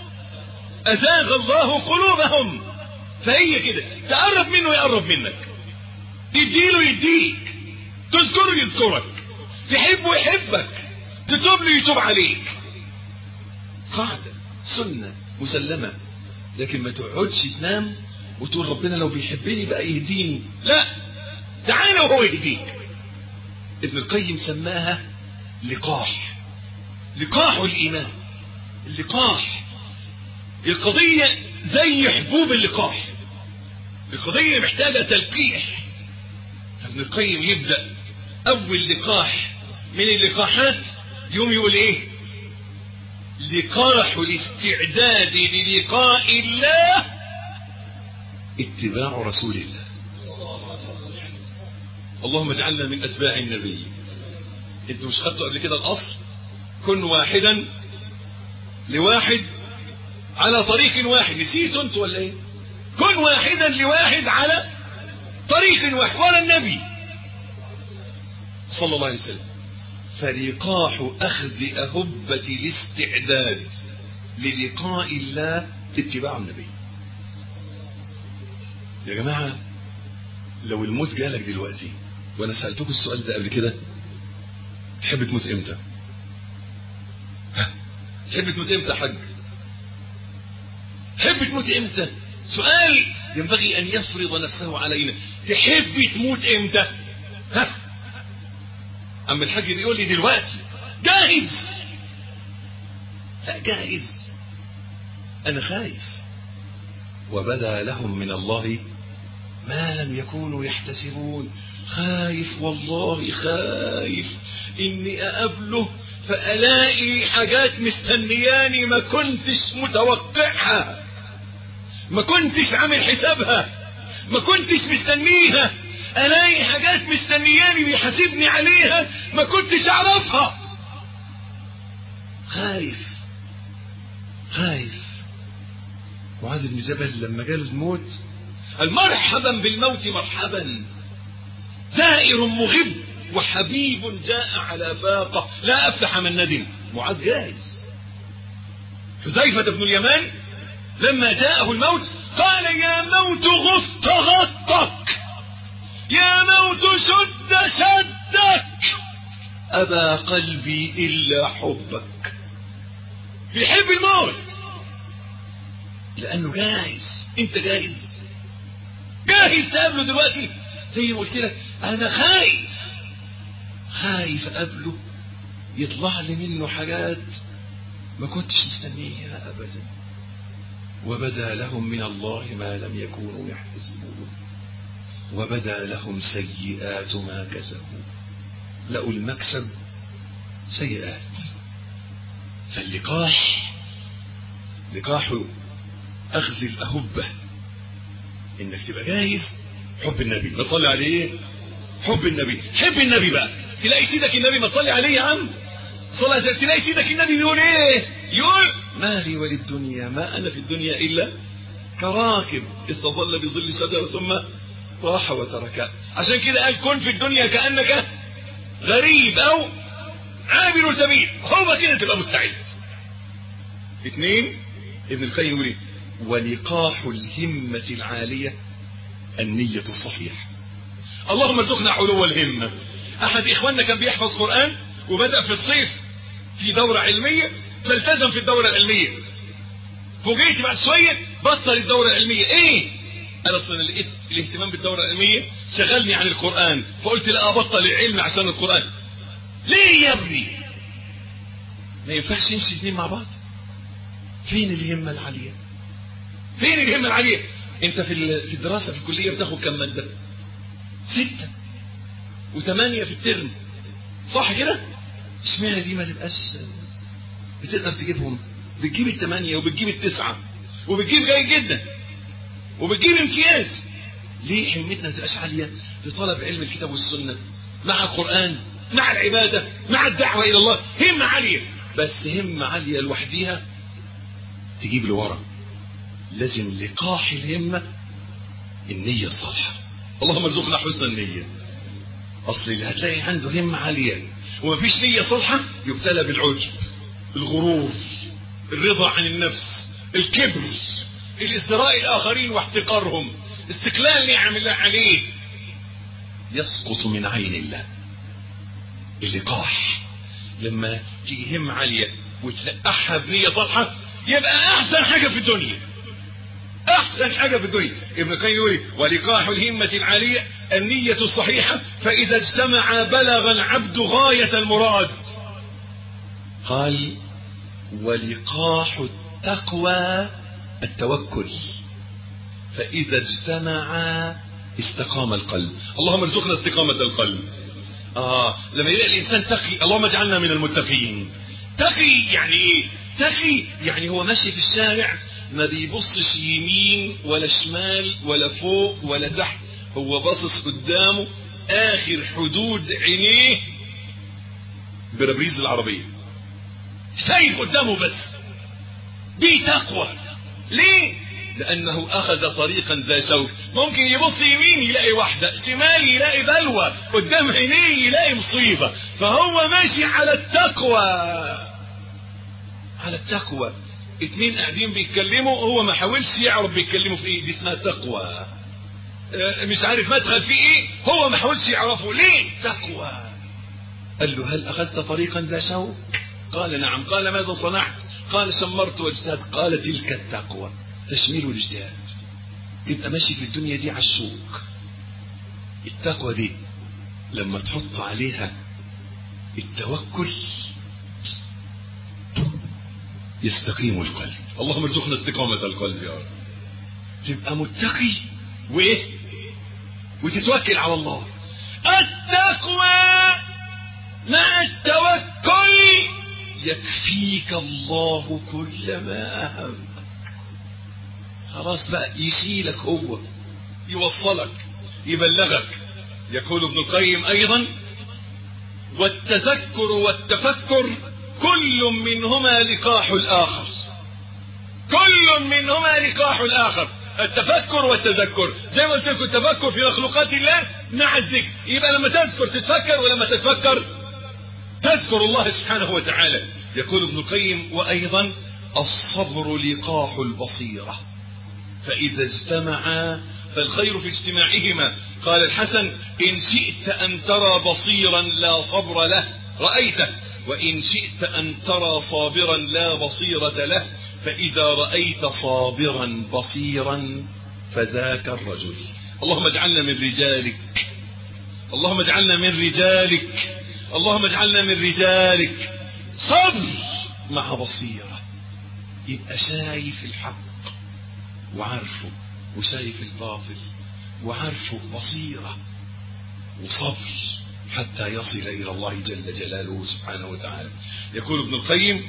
أزاغ الله قلوبهم. فهي كده، تقرب منه يقرب منك، تديله يديك، تذكره يذكرك، تحبه يحبك، تتوب له يتوب عليك. قاعدة سنة مسلمة. لكن ما تقعدش تنام وتقول ربنا لو بيحبني بقى يهديني. لا، تعالى وهو يهديك. ابن القيم سماها لقاح، لقاح الإيمان. اللقاح القضية زي حبوب اللقاح، القضية محتاجة تلقيح. فابن القيم يبدأ أول لقاح من اللقاحات يوم يقول إيه؟ لقاح الاستعداد للقاء الله اتباع رسول الله. اللهم اجعلنا من أتباع النبي. انتوا مش خدتوا قبل كده الأصل؟ كن واحدا لواحد على طريق واحد. نسيتوا انتوا ولا ايه؟ كن واحدا لواحد على طريق واحد ورا النبي صلى الله عليه وسلم. فلقاح أخذ أهبة الاستعداد للقاء الله اتباع النبي. يا جماعة لو الموت جالك دلوقتي، وانا سألتكم السؤال ده قبل كده، تحب تموت امتى؟ ها؟ تحب تموت امتى يا حاج؟ تحب تموت امتى؟ سؤال ينبغي ان يفرض نفسه علينا. تحب تموت امتى؟ ها؟ اما الحاج بيقول لي دلوقتي جاهز. لا جاهز، انا خايف. وبدا لهم من الله ما لم يكونوا يحتسبون. خايف والله، خايف اني اقابله فالاقي حاجات مستنياني ما كنتش متوقعها، ما كنتش عامل حسابها، ما كنتش مستنيها. الاقي حاجات مستنياني بيحاسبني عليها ما كنتش اعرفها. خايف خايف. معاذ بن جبل لما جاله الموت قال مرحبا بالموت مرحبا، زائر مغب وحبيب جاء على فاقة لا أفلح من ندم. معاذ جاهز. حذيفة بن اليمان لما جاءه الموت قال يا موت غفت غطك، يا موت شد شدك، أبى قلبي إلا حبك. بيحب الموت لأنه جاهز. أنت جاهز؟ جاهز تقابله دلوقتي؟ زي ما قلت لك أنا خايف، خايف أقابله يطلع لي منه حاجات ما كنتش مستنيها أبدا. وبدا لهم من الله ما لم يكونوا يحتسبون، وبدا لهم سيئات ما كسبوا. لقوا المكسب سيئات. فاللقاح لقاح أخذ الأهبة إنك تبقى جاهز. حب النبي، ما تصلي عليه. حب النبي، حب النبي بقى. تلاقي سيدك النبي، ما تصلي عليه يا عم صلى الله. تلاقي سيدك النبي بيقول ايه؟ يقول ما لي وللدنيا ما أنا في الدنيا إلا كراكب استظل بظل شجرة ثم راح وتركها. عشان كده قال كن في الدنيا كأنك غريب أو عابر سبيل. هو كده تبقى مستعد. اثنين، ابن القيم يقول ايه؟ ولقاح الهمة العالية النية الصحيحة. اللهم ارزقنا علو الهمة. احد اخواننا كان بيحفظ قرآن وبدأ في الصيف في دورة علمية، فالتزم في الدورة العلمية. فوجئت بعد شوية بطل الدورة العلمية. ايه؟ انا اصلا لقيت الاهتمام بالدورة العلمية شغلني عن القرآن، فقلت لا ابطل العلم عشان القرآن. ليه يا ابني؟ ما ينفعش يمشي اثنين مع بعض. فين الهمة العالية؟ فين الهمة العالية؟ انت في في الدراسة في الكلية بتاخد كم مادة؟ ستة وثمانية في الترم، صح كده؟ اشمعنى دي ما تبقاش بتقدر تجيبهم؟ بتجيب الثمانية وبتجيب التسعة وبتجيب جيد جدا وبتجيب امتياز. ليه همتنا ما تبقاش عالية في طلب علم الكتاب والسنة مع القرآن مع العبادة مع الدعوة إلى الله؟ همة عالية، بس همة عالية لوحديها تجيب لورا. لازم لقاح الهمة النية الصالحة. اللهم ارزقنا حسن النية. اصل اللي هتلاقي عنده همة عالية ومفيش نية صالحة يبتلى بالعجب، الغرور، الرضا عن النفس، الكبر، الازدراء الاخرين واحتقارهم، استقلال نعم الله عليه، يسقط من عين الله. اللقاح لما تيجي همة عالية وتلقحها بنية صالحة يبقى احسن حاجة في الدنيا. احسن حاجة في الدنيا. ابن القيم يقول ولقاح الهمة العالية النية الصحيحة، فاذا اجتمع بلغ العبد غاية المراد. قال ولقاح التقوى التوكل، فاذا اجتمع استقام القلب. اللهم ارزقنا استقامة القلب. اه لما يلاقي الانسان تقي، اللهم اجعلنا من المتقين. تقي يعني ايه؟ تقي يعني هو ماشي في الشارع ما بيبصش يمين ولا شمال ولا فوق ولا تحت، هو باصص قدامه اخر حدود عينيه بربريز العربية، شايف قدامه بس. دي تقوى. ليه؟ لانه اخذ طريقا ذا شوك. ممكن يبص يمين يلاقي واحدة، شمال يلاقي بلوى، قدام عينيه يلاقي مصيبة، فهو ماشي على التقوى. على التقوى. اتنين قاعدين بيتكلموا، هو ما حاولش يعرف بيتكلموا في ايه، دي اسمها تقوى. اه مش عارف مدخل في ايه، هو ما حاولش يعرفه. ليه؟ تقوى. قال له هل اخذت طريقا ذا شوك؟ قال نعم. قال ماذا صنعت؟ قال شمرت واجتهدت. قال تلك التقوى، تشمير والاجتهاد. تبقى ماشي في الدنيا دي على الشوك. التقوى دي لما تحط عليها التوكل يستقيم القلب. اللهم ارزقنا استقامة القلب يا رب. تبقى متقي وايه وتتوكل على الله. التقوى مع التوكل يكفيك الله كل ما أهمك. خلاص بقى يشيلك، هو يوصلك، يبلغك. يقول ابن القيم ايضا والتذكر والتفكر كل منهما لقاح الاخر. كل منهما لقاح الاخر. التفكر والتذكر زي ما قلت لكم، التفكر في مخلوقات الله مع الذكر. يبقى لما تذكر تتفكر، ولما تتفكر تذكر الله سبحانه وتعالى. يقول ابن القيم وايضا الصبر لقاح البصيرة، فاذا اجتمعا فالخير في اجتماعهما. قال الحسن ان شئت ان ترى بصيرا لا صبر له رأيته، وإن شئت أن ترى صابرا لا بصيرة له، فإذا رأيت صابرا بصيرا فذاك الرجل. اللهم اجعلنا من رجالك، اللهم اجعلنا من رجالك، اللهم اجعلنا من رجالك. صبر مع بصيرة، يبقى شايف الحق وعارفه، وشايف الباطل وعارفه. بصيرة وصبر حتى يصل إلى الله جل جلاله سبحانه وتعالى. يقول ابن القيم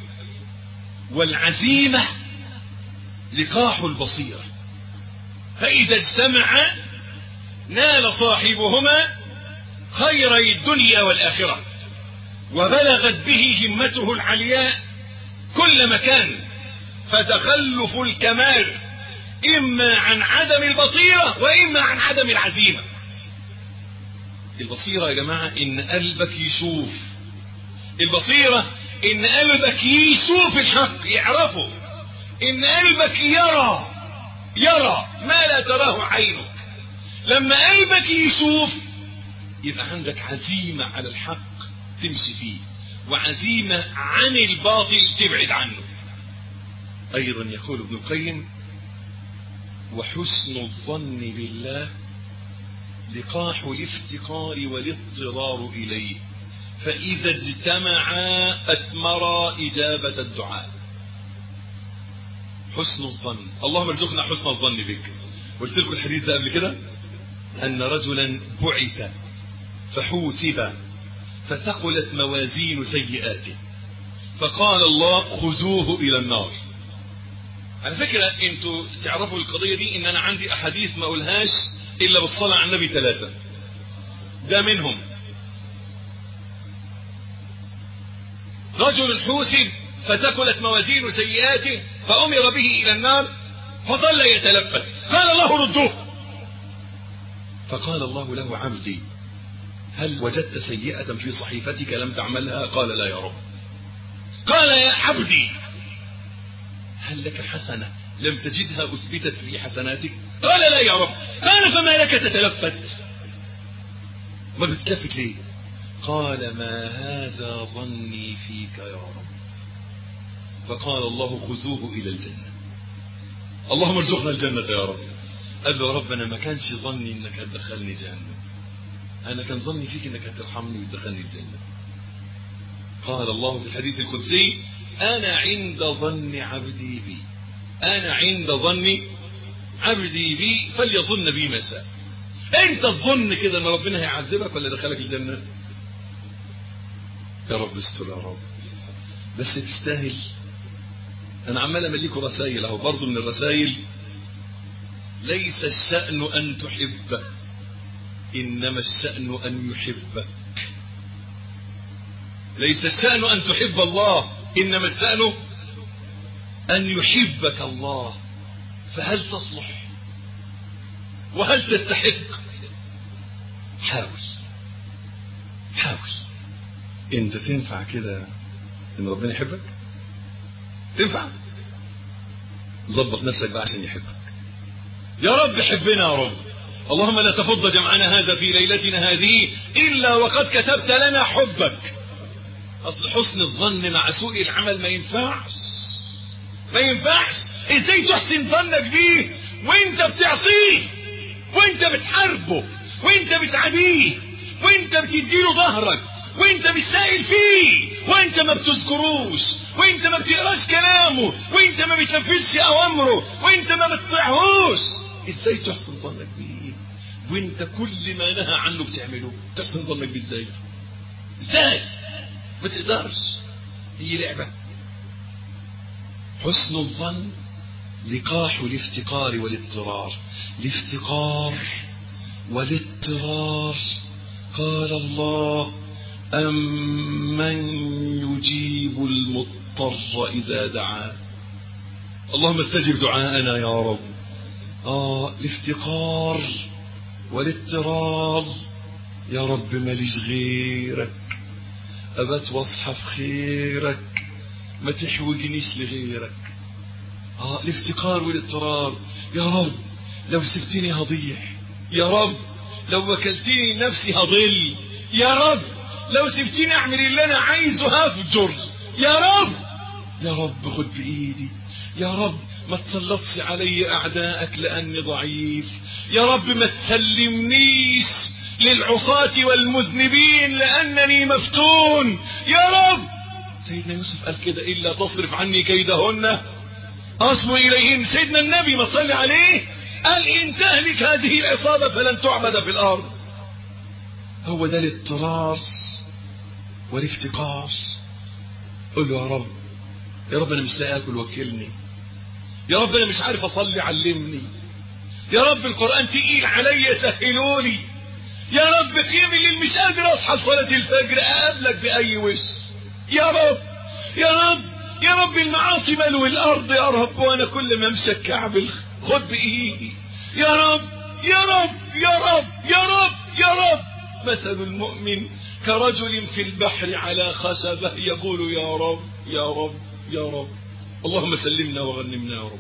والعزيمة لقاح البصيرة، فإذا اجتمع نال صاحبهما خيري الدنيا والآخرة، وبلغت به همته العلياء كل مكان. فتخلف الكمال إما عن عدم البصيرة وإما عن عدم العزيمة. البصيرة يا جماعة إن قلبك يشوف. البصيرة إن قلبك يشوف الحق، يعرفه. إن قلبك يرى يرى ما لا تراه عينك. لما قلبك يشوف يبقى عندك عزيمة على الحق تمشي فيه، وعزيمة عن الباطل تبعد عنه. أيضا يقول ابن القيم وحسن الظن بالله لقاح الافتقار والاضطرار إليه، فإذا اجتمعا أثمرا إجابة الدعاء. حسن الظن، اللهم ارزقنا حسن الظن بك. قلت لكم الحديث ده قبل كده، أن رجلا بعث فحوسب فثقلت موازين سيئاته، فقال الله خذوه إلى النار. على فكرة انتوا تعرفوا القضية دي، ان انا عندي احاديث ما اقولهاش الا بالصلاة على النبي ثلاثة. ده منهم رجل حوسب فثقلت موازين سيئاته فأمر به الى النار فظل يتلفت، قال الله ردوه. فقال الله له عبدي هل وجدت سيئة في صحيفتك لم تعملها؟ قال لا يا رب. قال يا عبدي هل لك حسنة لم تجدها أثبتت في حسناتك؟ قال لا يا رب. قال فما لك تتلفت؟ ما بتتلفت ليه؟ قال ما هذا ظني فيك يا رب. فقال الله خذوه إلى الجنة. اللهم ارزقنا الجنة يا رب. قال له يا رب أنا ما كانش ظني إنك هتدخلني جهنم، أنا كان ظني فيك إنك هترحمني وتدخلني الجنة. قال الله في الحديث القدسي أنا عند ظن عبدي بي، أنا عند ظن عبدي بي فليظن بي ما شاء. أنت تظن كده إن ربنا هيعذبك ولا دخلك الجنة؟ يا رب استر يا رب، بس تستاهل. أنا عمال أمليكوا رسائل أهو، برضو من الرسائل: ليس الشأن أن تحبه، إنما الشأن أن يحبك. ليس الشأن أن تحب الله، إنما الشأن أن يحبك الله. فهل تصلح وهل تستحق؟ حاول حاول. انت تنفع كده ان ربنا يحبك؟ تنفع؟ ظبط نفسك بقى عشان يحبك. يا رب حبنا يا رب. اللهم لا تفض جمعنا هذا في ليلتنا هذه إلا وقد كتبت لنا حبك. أصل حسن الظن مع سوء العمل ما ينفعش، ما ينفعش. ازاي تحسن ظنك بيه وانت بتعصيه وانت بتحاربه وانت بتعاديه وانت بتديله ظهرك وانت بتسائل فيه وانت ما بتذكروش وانت ما بتقراش كلامه وانت ما بتنفذش اوامره وانت ما بتطيعهوش؟ ازاي تحسن ظنك بيه وانت كل ما نهى عنه بتعمله؟ تحسن ظنك بيه ازاي؟ ازاي؟ ما تقدرش، هي لعبة. حسن الظن لقاح الافتقار والاضطرار. الافتقار والاضطرار قال الله: أمن يجيب المضطر إذا دعاه. اللهم استجب دعاءنا يا رب. آه الافتقار والاضطرار، يا رب ماليش غيرك، أبت واصحى في خيرك، ما تحوجنيش لغيرك. آه الافتقار والاضطرار، يا رب لو سبتني هضيع، يا رب لو وكلتني نفسي هضل، يا رب لو سبتني اعمل اللي انا عايزه هفجر، يا رب يا رب خد بايدي، يا رب ما تسلطش علي اعدائك لاني ضعيف، يا رب ما تسلمنيش للعصاة والمذنبين لانني مفتون، يا رب. سيدنا يوسف قال كده: الا تصرف عني كيدهن اصب اليهن. سيدنا النبي ما تصلي عليه قال: ان تهلك هذه العصابة فلن تعبد في الارض. هو ده الاضطرار والافتقار. قل له: يا رب يا رب انا مش لاقي اكل وكلني، يا رب انا مش عارف اصلي علمني، يا رب القرآن تقيل علي سهلولي، يا رب قيم اللي مش قادر اصحى لصلاة الفجر اقابلك باي وش، يا رب يا رب يا رب المعاصي ملو الارض يا رب، وانا كل ما امشي الكعب خد بايدي، يا رب يا رب يا رب يا رب يا رب. مثل المؤمن كرجل في البحر على خشبة يقول: يا رب يا رب يا رب. اللهم سلمنا وغنمنا يا رب.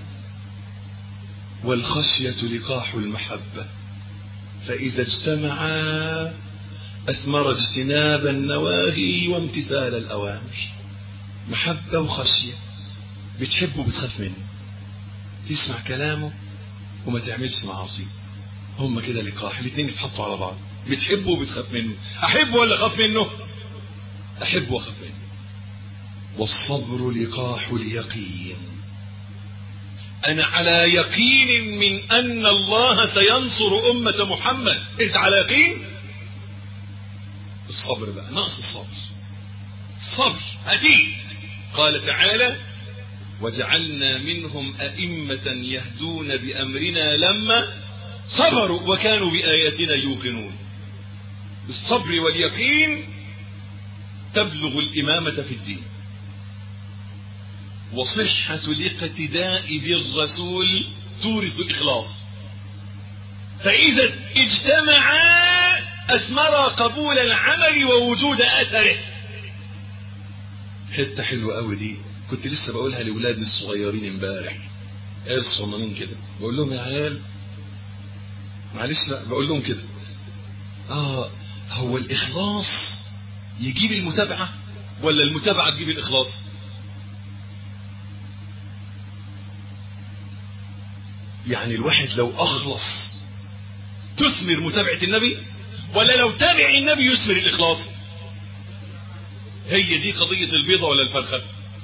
والخشية لقاح المحبة، فإذا اجتمعا أثمر اجتناب النواهي وامتثال الأوامر. محبة وخشية، بتحبه بتخاف منه، تسمع كلامه وما تعملش معاصي، هم كده لقاح، الاثنين يتحطوا على بعض. بتحبه وبتخاف منه. أحبه ولا أخاف منه؟ أحبه وأخاف منه. والصبر لقاح اليقين، أنا على يقين من أن الله سينصر أمة محمد. أنت على يقين؟ الصبر بقى ناقص الصبر. الصبر هدي. قال تعالى: وجعلنا منهم أئمة يهدون بأمرنا لما صبروا وكانوا بآياتنا يوقنون. بالصبر واليقين تبلغ الإمامة في الدين. وصحة الاقتداء بالرسول تورث الإخلاص. فإذا اجتمعا أثمر قبول العمل ووجود أثره. حتة حلوة قوي دي، كنت لسه بقولها لأولادي الصغيرين امبارح، عيال صغننين كده، بقول لهم: يا عيال معلش، لا بقول لهم كده، آه هو الإخلاص يجيب المتابعة ولا المتابعة تجيب الإخلاص؟ يعني الواحد لو اخلص تثمر متابعة النبي، ولا لو تابع النبي يثمر الاخلاص؟ هي دي قضية البيضة ولا الفرخة؟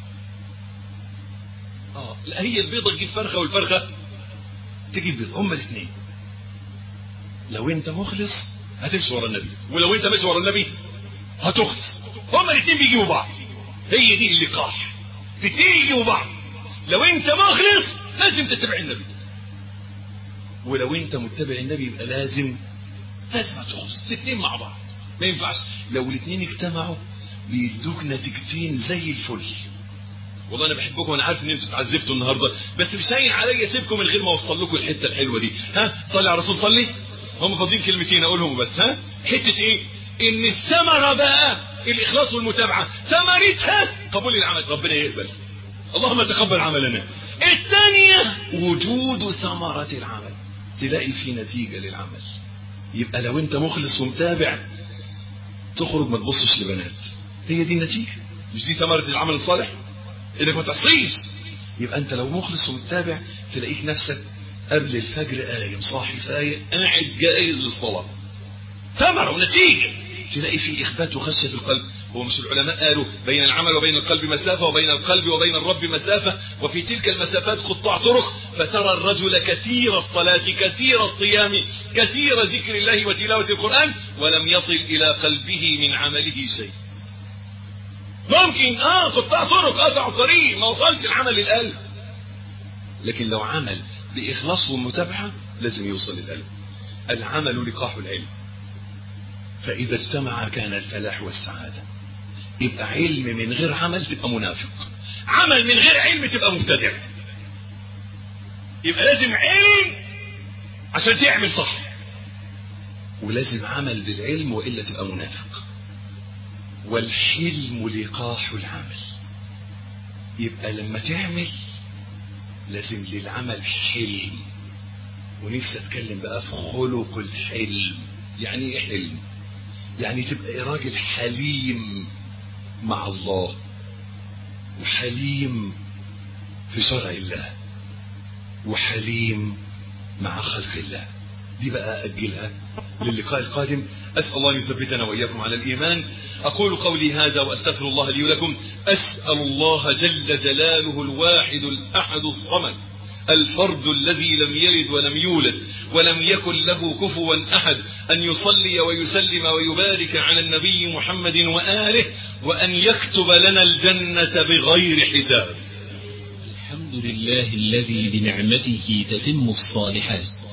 اه لا، هي البيضة تجيب فرخة والفرخة تجيب بيضة، هما الاثنين. لو انت مخلص هتمشي ورا النبي، ولو انت ماشي ورا النبي هتخلص. هما الاثنين بيجيبوا بعض، هي دي اللقاح، الاثنين يجيبوا بعض. لو انت مخلص لازم تتبع النبي، ولو انت متبع النبي يبقى لازم لازم تخلص. الاثنين مع بعض ما ينفعش. لو الاثنين اجتمعوا بيدوك نتيجتين زي الفل. والله انا بحبكم وانا عارف ان انتوا اتعذبتوا النهارده، بس مش هين عليا اسيبكم من غير ما اوصل لكم الحته الحلوه دي. ها صلي على الرسول، صلي. هم فاضيين كلمتين اقولهم بس. ها حته ايه؟ ان الثمره بقى الاخلاص والمتابعه، ثمرتها قبول العمل، ربنا يقبل. اللهم تقبل عملنا. الثانيه وجود ثمره العمل، تلاقي في نتيجه للعمل. يبقى لو انت مخلص ومتابع تخرج ما تبصش لبنات، هي دي النتيجه. مش دي ثمره العمل الصالح؟ انك ما تعصيش. يبقى انت لو مخلص ومتابع تلاقيك نفسك قبل الفجر قايم صاحي فايق قاعد جاهز للصلاه. ثمره ونتيجه. تلاقي فيه اخبات وخشيه في القلب. هو مش العلماء قالوا بين العمل وبين القلب مسافه، وبين القلب وبين الرب مسافه، وفي تلك المسافات قطاع طرق، فترى الرجل كثير الصلاه كثير الصيام كثير ذكر الله وتلاوه القران ولم يصل الى قلبه من عمله شيء. ممكن اه قطاع طرق قطع الطريق ما وصلش العمل للقلب، لكن لو عمل باخلاص ومتابعه لازم يوصل للقلب. العمل لقاح العلم، فاذا اجتمع كان الفلاح والسعاده. يبقى علم من غير عمل تبقى منافق، عمل من غير علم تبقى مبتدع. يبقى لازم علم عشان تعمل صح، ولازم عمل بالعلم والا تبقى منافق. والحلم لقاح العمل. يبقى لما تعمل لازم للعمل حلم. ونفسي اتكلم بقى في خلق الحلم. يعني ايه حلم؟ يعني تبقى راجل حليم مع الله، وحليم في شرع الله، وحليم مع خلق الله. دي بقى أجلها للقاء القادم. أسأل الله يثبتنا وإياكم على الإيمان. أقول قولي هذا وأستغفر الله لي ولكم. أسأل الله جل جلاله الواحد الأحد الصمد الفرد الذي لم يلد ولم يولد ولم يكن له كفوا أحد أن يصلي ويسلم ويبارك على النبي محمد وآله، وأن يكتب لنا الجنة بغير حساب. الحمد لله الذي بنعمته تتم الصالحات.